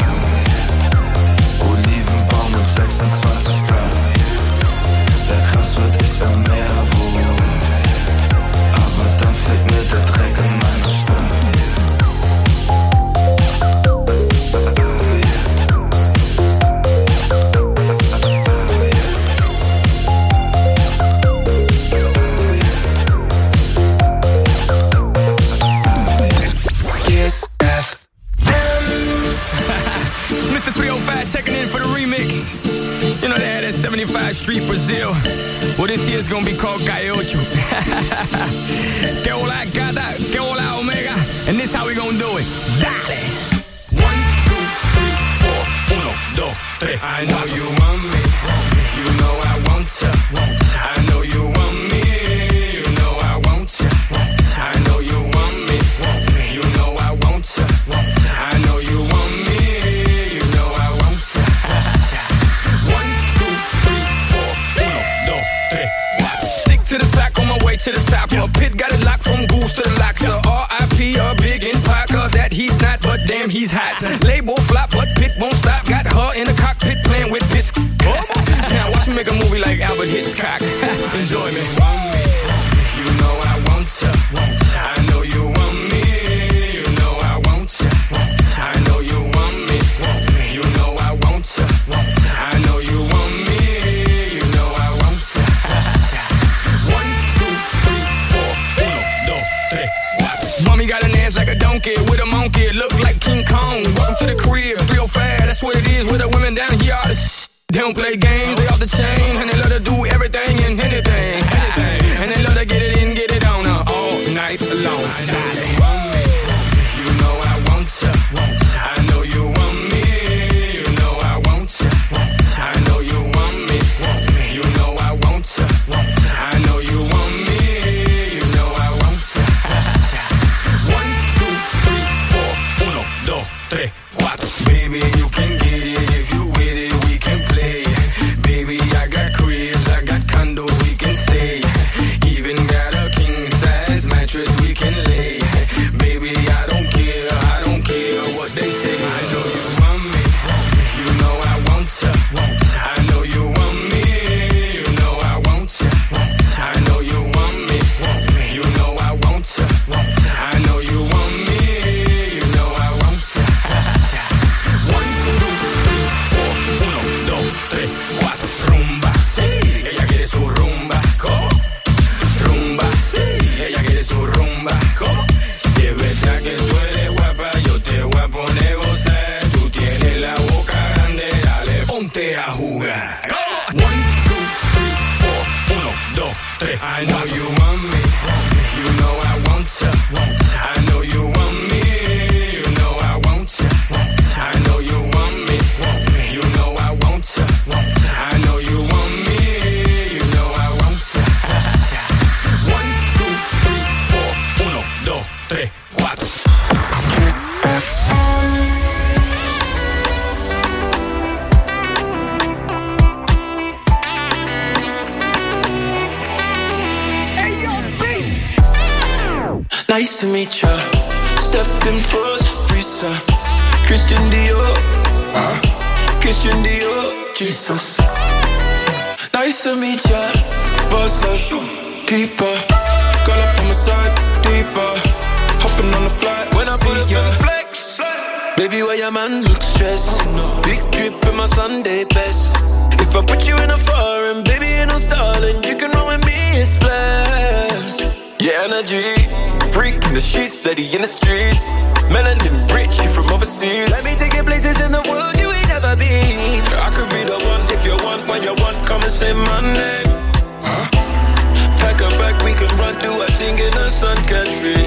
Olivenbaum mit sechsundzwanzig Grad. Wer krass wird, ich am Meer wohnen. Aber dann fehlt mir der Dreck in meiner Stadt. Checking in for the remix. You know they had that seventy-five Street Brazil. Well, this year's gonna be called Calle Ocho. Que hola gata, que hola omega. And this how we gonna do it. Dale. One, two, three, four. Uno, dos, tres. I know you want me. You know I want ya. I know you want me. You know I want ya. I know you want me. You know I want ya. I know you want me. To the top, on my way to the top. A pit got it locked from goose to the locks. R I P a big in Parker that he's not, but damn he's hot. Label flop, but Pit won't stop. Got her in the cockpit playing with bits. Now watch me make a movie like Albert Hitchcock. Enjoy me. You know I want ya. I know you want me. You know I want ya. I know you want me. You know I want ya. I know you want me. You know I want ya. One, two, three, four, uno, dos, tres, cuatro. Mommy got an ass like a donkey with a monkey. Look like King Kong. Welcome to the crib, three oh five. That's what it is with the women down here. All the sh- they don't play games, they off the chain, and they love to do everything and anything, anything. And they love to get it in, get it on uh, all night long. You know I want ya. I know you want me. You know I want ya. I know you want me. You know I want ya. I know you want me. You know I want I know you want me. You know I want ya. I know you want me. You know I want ya. I know you want me. You know I want ya. I know you want me. You know I want ya. One, two, three, four. Uno, dos, tres, cuatro. Kiss F M. Nice to meet ya. Stepped in first, Risa. Christian Dior, uh, Christian Dior, Jesus. Nice to meet ya. Boss up, keeper. Girl up on my side, diva. Hopping on the flight when I put up in the flex. Baby, why your man look stressed? Big drip in my Sunday best. If I put you in a foreign, baby, ain't no stalling. You can roll with me, it's flash. Your energy, freak in the sheets, steady in the streets. Melanin rich, you from overseas. Let me take you places in the world you ain't never been. I could be the one if you want, when you want, come and say my name. Huh? Pack a bag, we can run, do a thing in the sun country.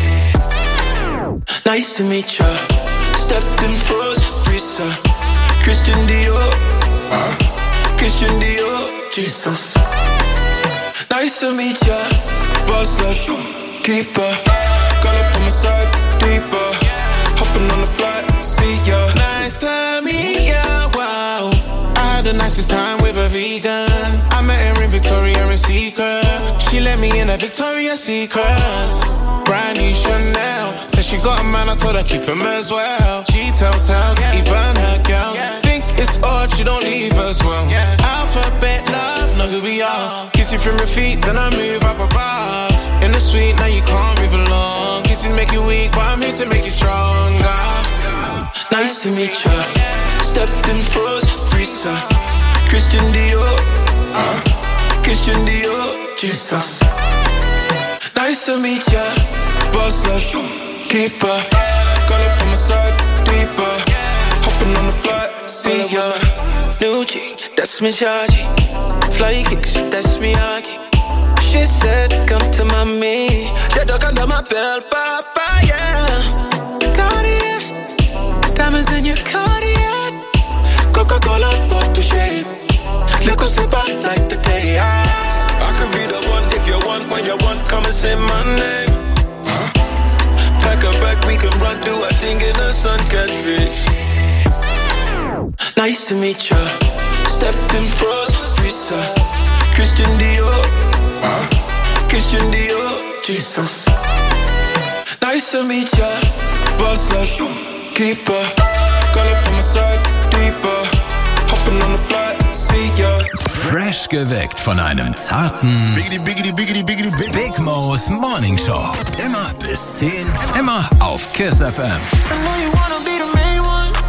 Nice to meet ya. Stepped in first, Risa. Christian Dior, huh? Christian Dior, Jesus. Nice to meet ya. Boss up, keeper. Girl up on my side, diva. Hopping on the flight, see ya. Nice to meet ya, wow. I had the nicest time with a vegan. I met her in Victoria and Secret. She let me in a Victoria's Secrets. Brand new Chanel. Said she got a man, I told her keep him as well. She tells tales, even her girls. Think it's odd, she don't leave as well. Alphabet love, know who we are. Kiss you from your feet, then I move up above. In the suite, now you can't move along. Kisses make you weak, but I'm here to make you stronger. Nice to meet ya. Stepped in first, Risa. Christian Dior, uh, Christian Dior, Jesus. Nice to meet ya. Boss up, keeper. Girl up on my side, diva. Hopping on the flight, see ya. New chick, that's me chargy. Fly kicks, that's me Aki. She said, come to mommy. The dog under my belt, papa, yeah. Cartier, diamonds in your Cartier. Coca-Cola, but to shave. Look what's about like the day, yes. I could be the one if you want, when you want, come and say my name. Huh? Pack a bag, we can run, do a thing in the sun country. Nice to meet ya. Stepped in first, Risa. Christian Dior, uh, Christian Dior, Jesus. Nice to meet ya. Boss up, keeper. Girl up on my side, diva. Hopping on the flight, see ya. Fresh geweckt von einem zarten Biggity, biggity, biggity, biggity, biggity. Big Mo's Morning Show. Immer bis zehn, immer auf Kiss F M. I know you wanna be the main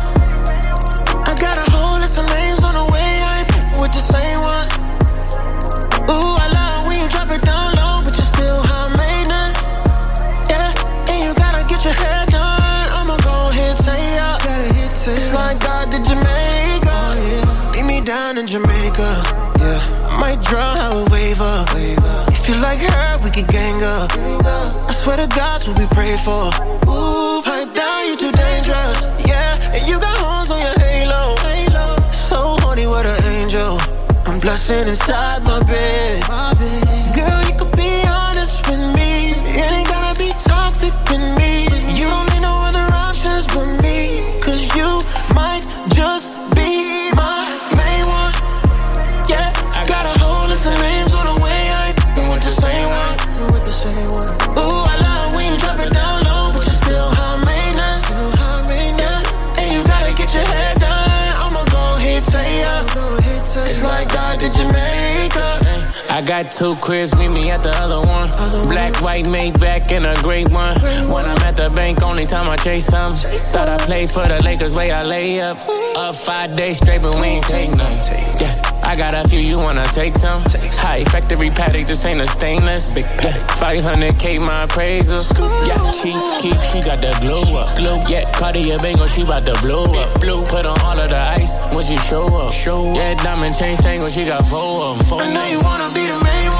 one. I got a whole list of names on the way. I ain't with the same one. Ooh, I love when you drop it down low, but you're still high maintenance. Yeah, and you gotta get your hair done. I'ma go ahead, say ya. It's like God did Jamaica. Oh, yeah. Meet me down in Jamaica. Yeah, might draw how we wave up. If you like her, we could gang up. I swear to God's what we pray for. Ooh, pipe down, you too dangerous. Yeah, and you got horns on your halo. So horny, what an angel. I'm blushing inside my bed. Girl, you could be honest with me. It ain't gotta be toxic with me. You don't need no other options but me. Cause you might just be my main one. Yeah, I got a whole list of names on the way. I ain't been with the same one. With the same one. Ooh, I love when you drop it down low, but you're still high maintenance. Yeah, and you gotta get your hair done. I'ma go ahead, say ya. It's like God did Jamaica. I got two cribs, meet me at the other one. Black, white, Maybach, and a great one. When I'm at the bank, only time I chase some. Thought I played for the Lakers, way I lay up. Up five days straight, but we ain't take none. Yeah, I got a few, you wanna take some? High factory paddock, this ain't a stainless. Big paddock, five hundred K my appraisal. Yeah, she keep, she got the glow up. Yeah, Cartier Bango, she bout to blow up. Put on all of the ice when she show up. Yeah, diamond chain tangle, she got four of them. I know you wanna be the main one.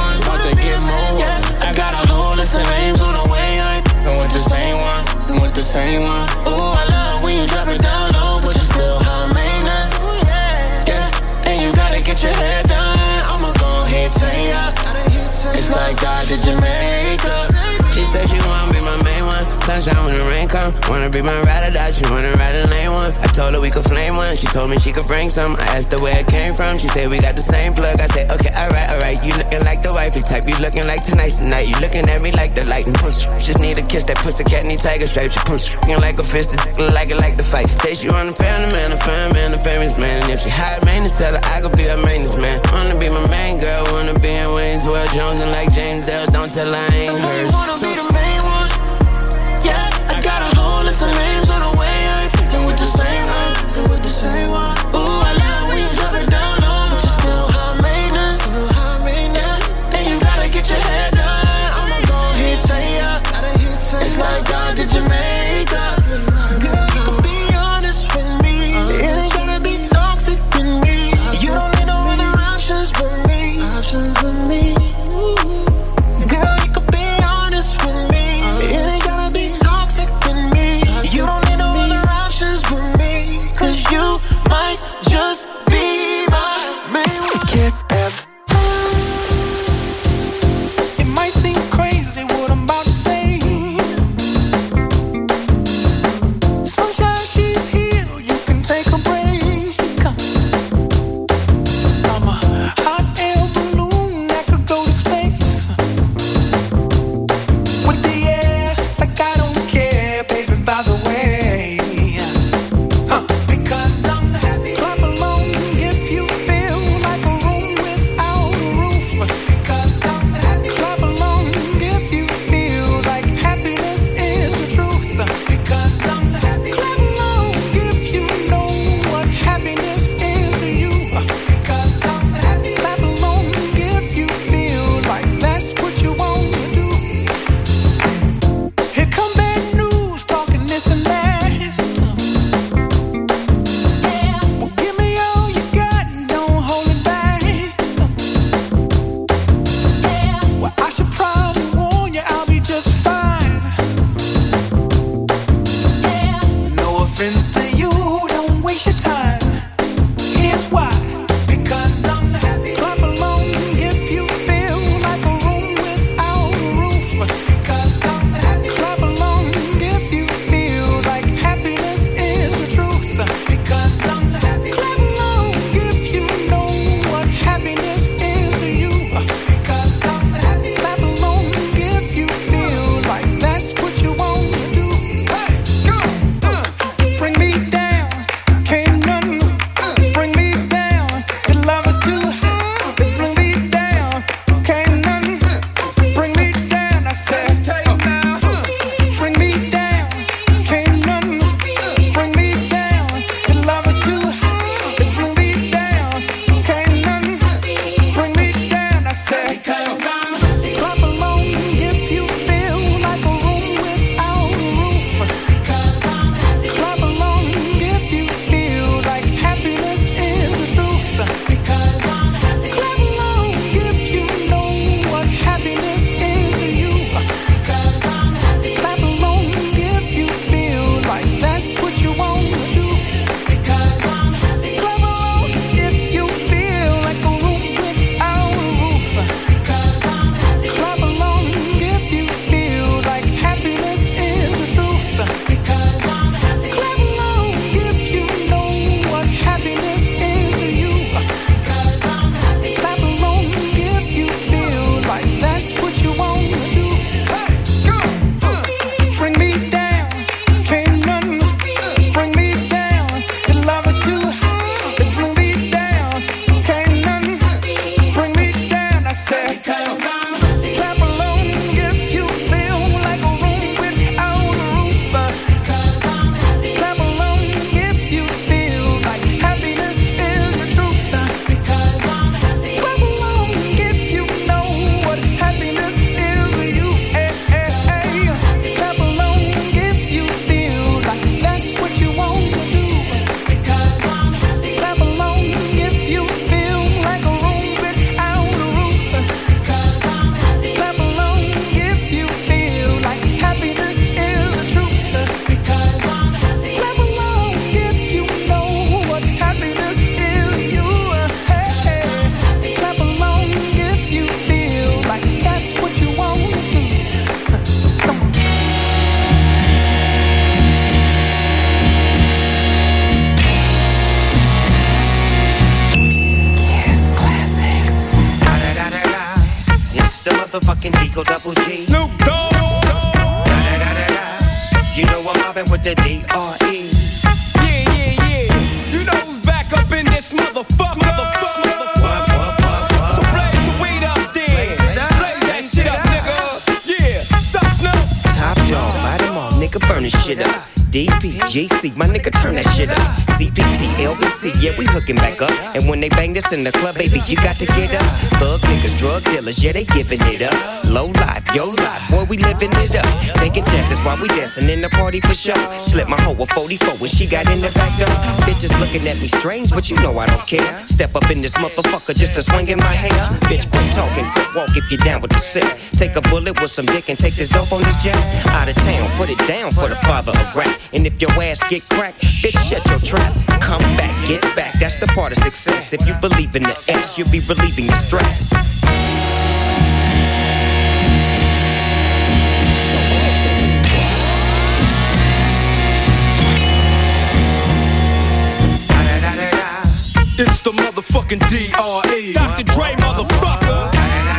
to get more. I got a whole list of names on the way. I ain't with the same one, and with the same one. Ooh, I love when you drop it down low, but you still high maintenance. Yeah, and you gotta get your hair done. I'ma go ahead, turn up. It's like God did your makeup. She said she wanna be my main one. Sunshine when the rain come. Wanna be my ride or die. She wanna ride a lane one. I told her we could flame one. She told me she could bring some. I asked her where it came from. She said we got the same plug. I said okay, alright, alright. You looking like the wifey type. You looking like tonight's the night. You looking at me like the light. Just need a kiss. That pussy cat need tiger stripes. She push looking like a fist. Like it like the fight. Say she want a family man, a fan man, a famous man. And if she high maintenance, tell her I could be her maintenance man. Wanna be my main girl. Wanna be in Wayne's World Jones and like James L. Don't tell her I ain't hers. Wanna be the main one. Yeah, I got a whole list of names on the way. I ain't fucking with the same one, fucking with the same one. Ooh, I love when you drop it down low, but you still high maintenance, still high maintenance. Yeah, and you gotta get your hair done. I'ma go ahead, say up. It's like God did your makeup. Girl, you can be honest with me. It ain't gonna be toxic with me. You don't need no other options with me. Options with me. Girl, you can be honest D. Snoop Dogg. You know I'm mobbing with the D R E. Yeah, yeah, yeah. You know who's back up in this motherfucker. Motherfucker, motherfucker. So blaze the weed up then. Blaze that shit up, nigga. Yeah, sup, Snoop. Top dog, bite them all, nigga, burn this shit up. D P, G C, my nigga, turn that shit up. C P T, L B C, yeah, we hooking back up. And when they bang this in the club, baby, you got to get up. Thug niggas, drug dealers, yeah, they giving it up. Low life, yo life, boy, we living it up. Taking chances while we dancing in the party for sure. Slip my hoe a forty-four when she got in the back door. Bitches looking at me strange, but you know I don't care. Step up in this motherfucker just to swing in my hair. Bitch, quit talking, quit walk if you're down with the set. Take a bullet with some dick and take this dope on this jet. Out of town, put it down for the father of rap. And if your ass get cracked, bitch, shut your trap. Come back, get back, that's the part of success. If you believe in the S, you'll be relieving your stress. It's the motherfucking D R E. Doctor Dre, motherfucker.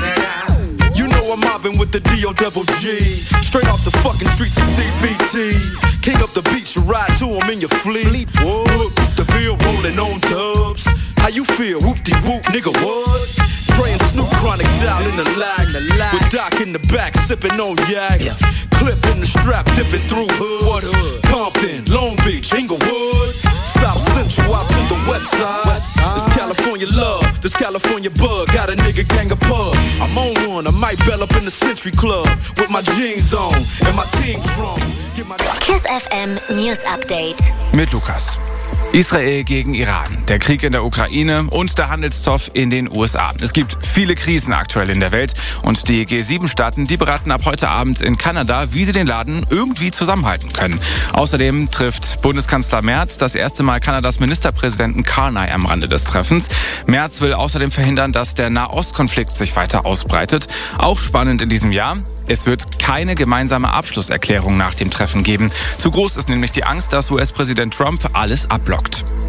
You know I'm mobbing with the D O double G. Straight off the fucking streets of C B T. King up the beach, you ride to him in your fleet. Whoop, the field rolling on dubs. How you feel? Whoop-de-whoop, nigga, what? Praying Snoop Chronic down in the lag. With Doc in the back, sipping on yak. Clip in the strap, dipping through hoods. Compton, Long Beach, Inglewood. South Central, out to the west side. This California love, this California bug. Got a nigga gang of pub. I'm on one, I might bell up in the Century Club. With my jeans on, and my team strong. Kiss F M News Update. Mit Lukas. Israel gegen Iran, der Krieg in der Ukraine und der Handelszoff in den U S A. Es gibt viele Krisen aktuell in der Welt und die G sieben Staaten, die beraten ab heute Abend in Kanada, wie sie den Laden irgendwie zusammenhalten können. Außerdem trifft Bundeskanzler Merz das erste Mal Kanadas Ministerpräsidenten Carney am Rande des Treffens. Merz will außerdem verhindern, dass der Nahostkonflikt sich weiter ausbreitet. Auch spannend in diesem Jahr: Es wird keine gemeinsame Abschlusserklärung nach dem Treffen geben. Zu groß ist nämlich die Angst, dass U S-Präsident Trump alles abblockt.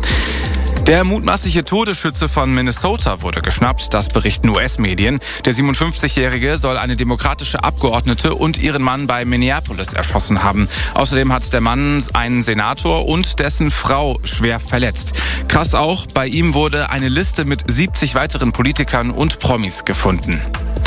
Der mutmaßliche Todesschütze von Minnesota wurde geschnappt, das berichten U S-Medien. Der siebenundfünfzigjährige soll eine demokratische Abgeordnete und ihren Mann bei Minneapolis erschossen haben. Außerdem hat der Mann einen Senator und dessen Frau schwer verletzt. Krass auch, bei ihm wurde eine Liste mit siebzig weiteren Politikern und Promis gefunden.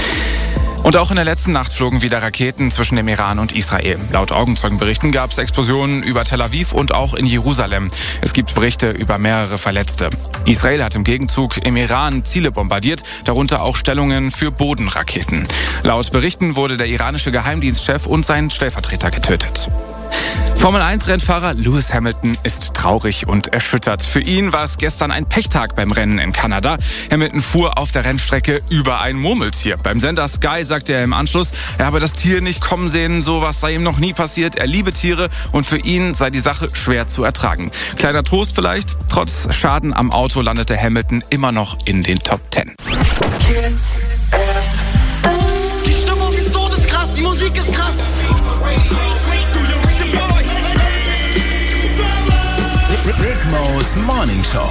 Und auch in der letzten Nacht flogen wieder Raketen zwischen dem Iran und Israel. Laut Augenzeugenberichten gab es Explosionen über Tel Aviv und auch in Jerusalem. Es gibt Berichte über mehrere Verletzte. Israel hat im Gegenzug im Iran Ziele bombardiert, darunter auch Stellungen für Bodenraketen. Laut Berichten wurde der iranische Geheimdienstchef und sein Stellvertreter getötet. Formel eins Rennfahrer Lewis Hamilton ist traurig und erschüttert. Für ihn war es gestern ein Pechtag beim Rennen in Kanada. Hamilton fuhr auf der Rennstrecke über ein Murmeltier. Beim Sender Sky sagte er im Anschluss, er habe das Tier nicht kommen sehen, sowas sei ihm noch nie passiert. Er liebe Tiere und für ihn sei die Sache schwer zu ertragen. Kleiner Trost vielleicht, trotz Schaden am Auto landete Hamilton immer noch in den Top Ten. Die Stimmung ist todeskrass, die Musik ist krass. Big Mo's Morning Show.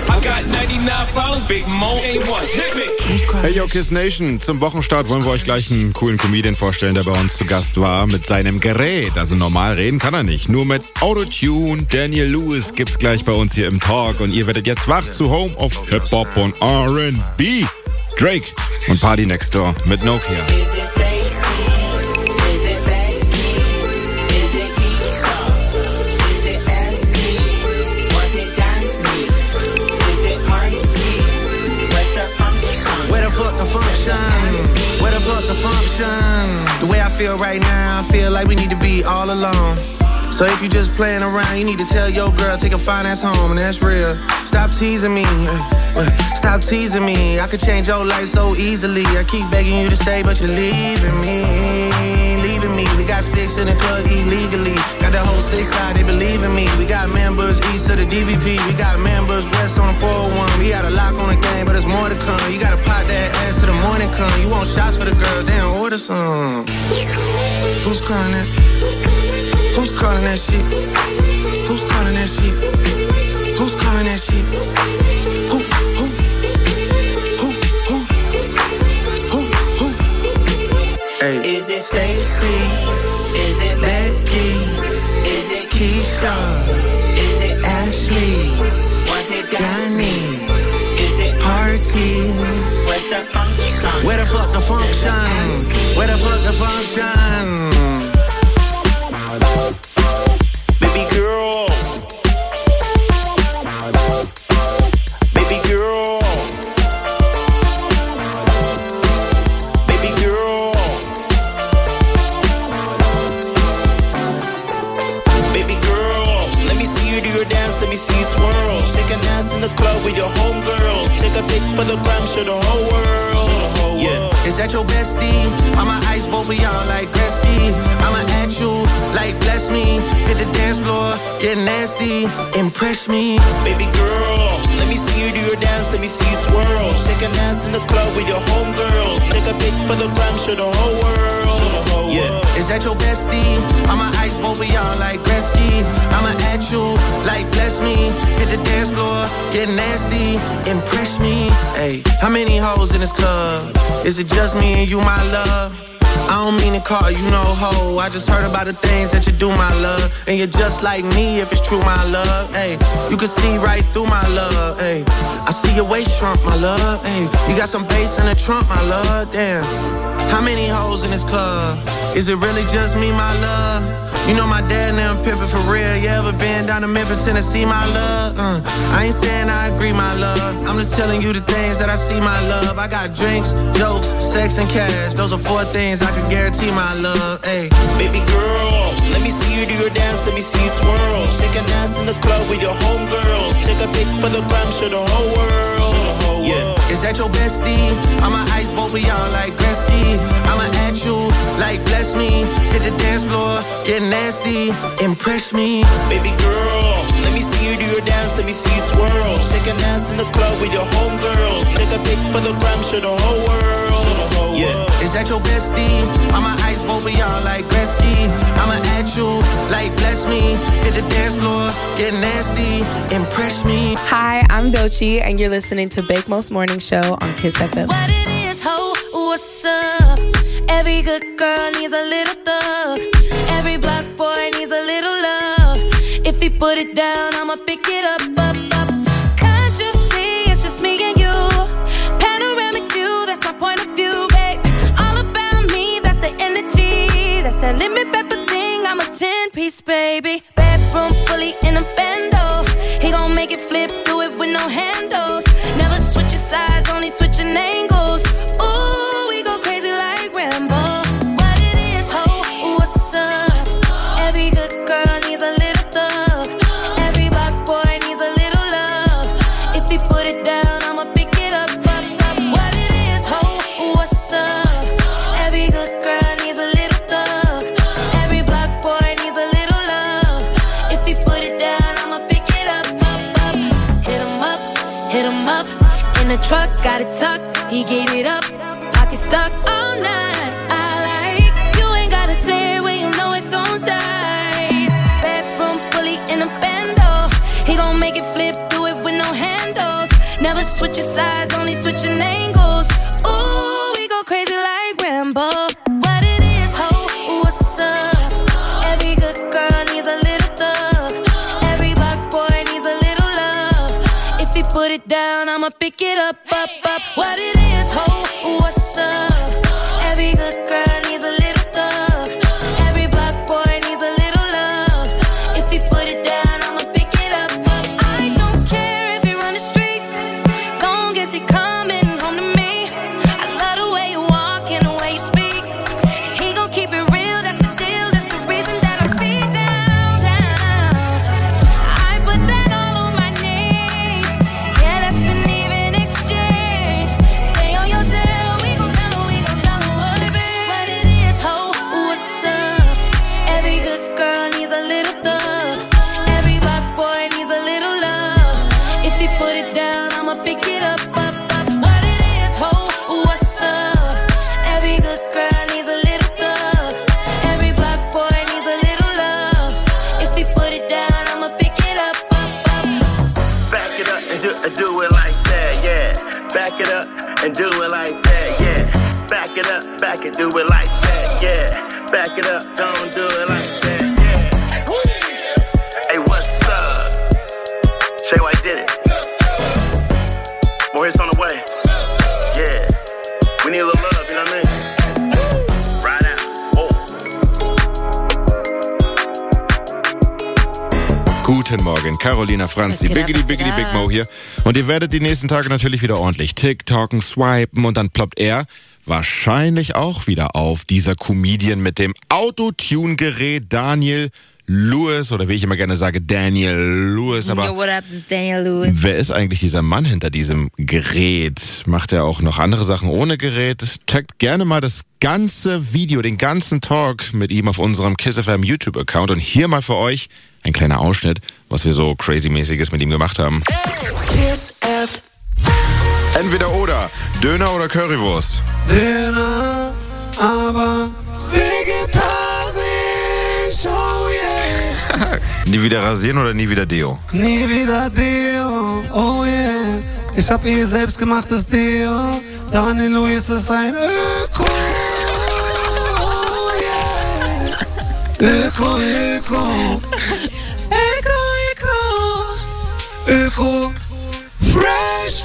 Hey yo, Kiss Nation. Zum Wochenstart wollen wir euch gleich einen coolen Comedian vorstellen, der bei uns zu Gast war. Mit seinem Gerät. Also normal reden kann er nicht. Nur mit Autotune. Daniel Lewis gibt's gleich bei uns hier im Talk. Und ihr werdet jetzt wach zu Home of Hip-Hop und R and B. Drake und Party Next Door mit Nokia. Where the fuck the function? The way I feel right now, I feel like we need to be all alone. So if you just playing around, you need to tell your girl, take a fine ass home, and that's real. Stop teasing me, stop teasing me. I could change your life so easily. I keep begging you to stay, but you're leaving me, leaving me. We got sticks in the club illegally. Got the whole six side, they believe in me. We got members east of the D V P. We got members west on the four oh one. We got a lock on the game, but there's more to come. You gotta pop that ass till the morning come. You want shots for the girls, then order some. Who's calling that? Who's calling that shit? Who's calling that shit? Who's calling that shit? Who, who, who, who, who, who? Hey. it Stacy? Is it Becky? Is it Keisha? Is it Ashley? Was it Donnie? Is it Party? Where's the function? Where the fuck the function? Where the fuck the function? Baby girl. Baby girl. Baby girl. Baby girl. Let me see you do your dance, let me see you twirl. Shake an ass in the club with your homegirls. Take a pic for the gram, show the whole world. Yeah. Is that your bestie? I'ma ice both of y'all like Gretzky. I'ma at you like bless me. Hit the dance floor, get nasty, impress me. Baby girl, let me see you do your dance, let me see you twirl. Shake an ass in the club with your homegirls. Take a pic for the gram, show the whole world. Yeah. Is that your bestie? I'ma ice both of y'all like Gretzky. I'ma at you like bless me. Hit the dance floor, get nasty, impress me. Hey, how many hoes in this club? Is it just me and you, my love? I don't mean to call you no hoe. I just heard about the things that you do, my love. And you're just like me if it's true, my love. Hey, you can see right through my love. Hey, I see your waist shrunk, my love. Hey, you got some bass in the trunk, my love. Damn. How many hoes in this club? Is it really just me, my love? You know my dad and them pimpin' for real. You ever been down to Memphis, Tennessee, my love? Uh, I ain't saying I agree, my love. I'm just telling you the things that I see, my love. I got drinks, jokes, sex, and cash. Those are four things I can guarantee, my love. Hey, baby girl, let me see you do your dance, let me see you twirl. Shake an ass in the club with your homegirls. Take a pic for the gram, show the whole world. Yeah. Is that your bestie? I'ma ice both of y'all like Gretzky. I'ma at you like bless me. Hit the dance floor, get nasty, impress me. Baby girl, let me see you do your dance, let me see you twirl. Shake an ass in the club with your homegirls. Take a pic for the gram, show the whole world. Yeah. Is that your bestie? I'ma ice both of y'all like Gretzky. I'ma at you like bless me. Hit the dance floor, get nasty, impress me. Hi, I'm Doechii, and you're listening to Bake Most Morning Show on Kiss F M. What it is, ho, what's up? Every good girl needs a little thug. Every black boy needs a little love. If he put it down, I'ma pick it up, up, up. Can't you see it's just me and you? Panoramic view, that's my point of view, babe. All about me, that's the energy. That's that lemon pepper thing, I'm a ten-piece, baby. Bedroom fully in a bando. He gon' make it flip, do it with no handles. Never switching sides, only switching angles. Ooh, we go crazy like Rambo. What it is, ho, what's up? Every good girl needs a little thug. Every black boy needs a little love. If he put it down, I'ma pick it up, up, up. What it is, ho, what's up? Every good girl needs a little thug. Every black boy needs a little love. If he put it down, I'ma pick it up, up, up. Hit him up, hit him up. In the truck, got it tucked, he gave it up. Pocket stuck all night. I like, you ain't gotta say it when you know it's on side. Bedroom fully in a bando. He gon' make it flip, do it with no handles. Never switching sides, only switching angles. Ooh, we go crazy like Rambo. What it is, ho, what's up? Every good girl needs a little thug. Every black boy needs a little love. If he put it down, I'ma pick it up, up, up. What it is, ho, what's up? Every good girl needs a little thug. Every black boy needs a little love. If he put it down, I'ma pick it up, up. I don't care if he run the streets. Gon' guess he coming home to me. I love the way you walk and the way you speak. He gon' keep it real, that's the deal. That's the reason that I speed down, down. I put that all on my name. Yeah, that's an even exchange. Stay on your tail, we gon' tell her, we gon' tell her what it be. What it is, ho, what's up? Every good girl needs a little thug. Every black boy needs a little love. If he put it down, I'ma pick it up, up, up. What it is, ho, what's up? Every good girl needs a little thug. Every black boy needs a little love. If he put it down, I'ma pick it up, up, up. Back it up and do, and do it like that, yeah. Back it up and do it like that, yeah. Back it up, back it, do it like that, Yeah, back it up, don't do it like that. Yeah. Hey, what's up? Shay White did it. More hits on the way. Yeah, we need a little love, you know what I mean? Right out. Oh. Guten Morgen, Carolina Franzi, Biggity Biggity Big Mo hier. Und ihr werdet die nächsten Tage natürlich wieder ordentlich TikToken, swipen und dann ploppt er wahrscheinlich auch wieder auf, dieser Comedian mit dem Autotune-Gerät Daniel Lewis, oder wie ich immer gerne sage, Daniel Lewis. Aber Yo, what up, this is Daniel Lewis. Wer ist eigentlich dieser Mann hinter diesem Gerät? Macht er auch noch andere Sachen ohne Gerät? Checkt gerne mal das ganze Video, den ganzen Talk mit ihm auf unserem Kiss F M YouTube-Account. Und hier mal für euch ein kleiner Ausschnitt, was wir so crazy-mäßiges mit ihm gemacht haben. Kiss F M. Entweder oder, Döner oder Currywurst. Döner, aber vegetarisch, oh yeah. Nie wieder rasieren oder nie wieder Deo? Nie wieder Deo, oh yeah. Ich hab ihr selbstgemachtes Deo. Daniel Lewis ist ein Öko, oh yeah. Öko, Öko. Öko, Öko. Öko, fresh.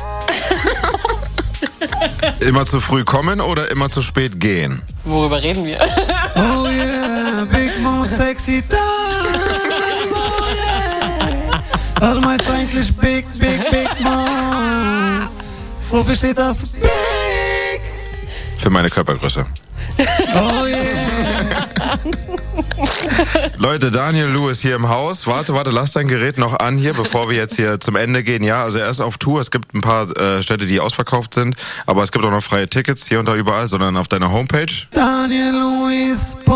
Immer zu früh kommen oder immer zu spät gehen? Worüber reden wir? Oh yeah, Big Mo sexy time. Oh yeah. Was meinst du eigentlich Big, Big, Big Mo? Wofür steht das Big? Für meine Körpergröße. Oh yeah. Leute, Daniel Lewis hier im Haus. Warte, warte, lass dein Gerät noch an hier, bevor wir jetzt hier zum Ende gehen. Ja, also er ist auf Tour. Es gibt ein paar äh, Städte, die ausverkauft sind. Aber es gibt auch noch freie Tickets hier und da überall, sondern auf deiner Homepage. Daniel Lewis.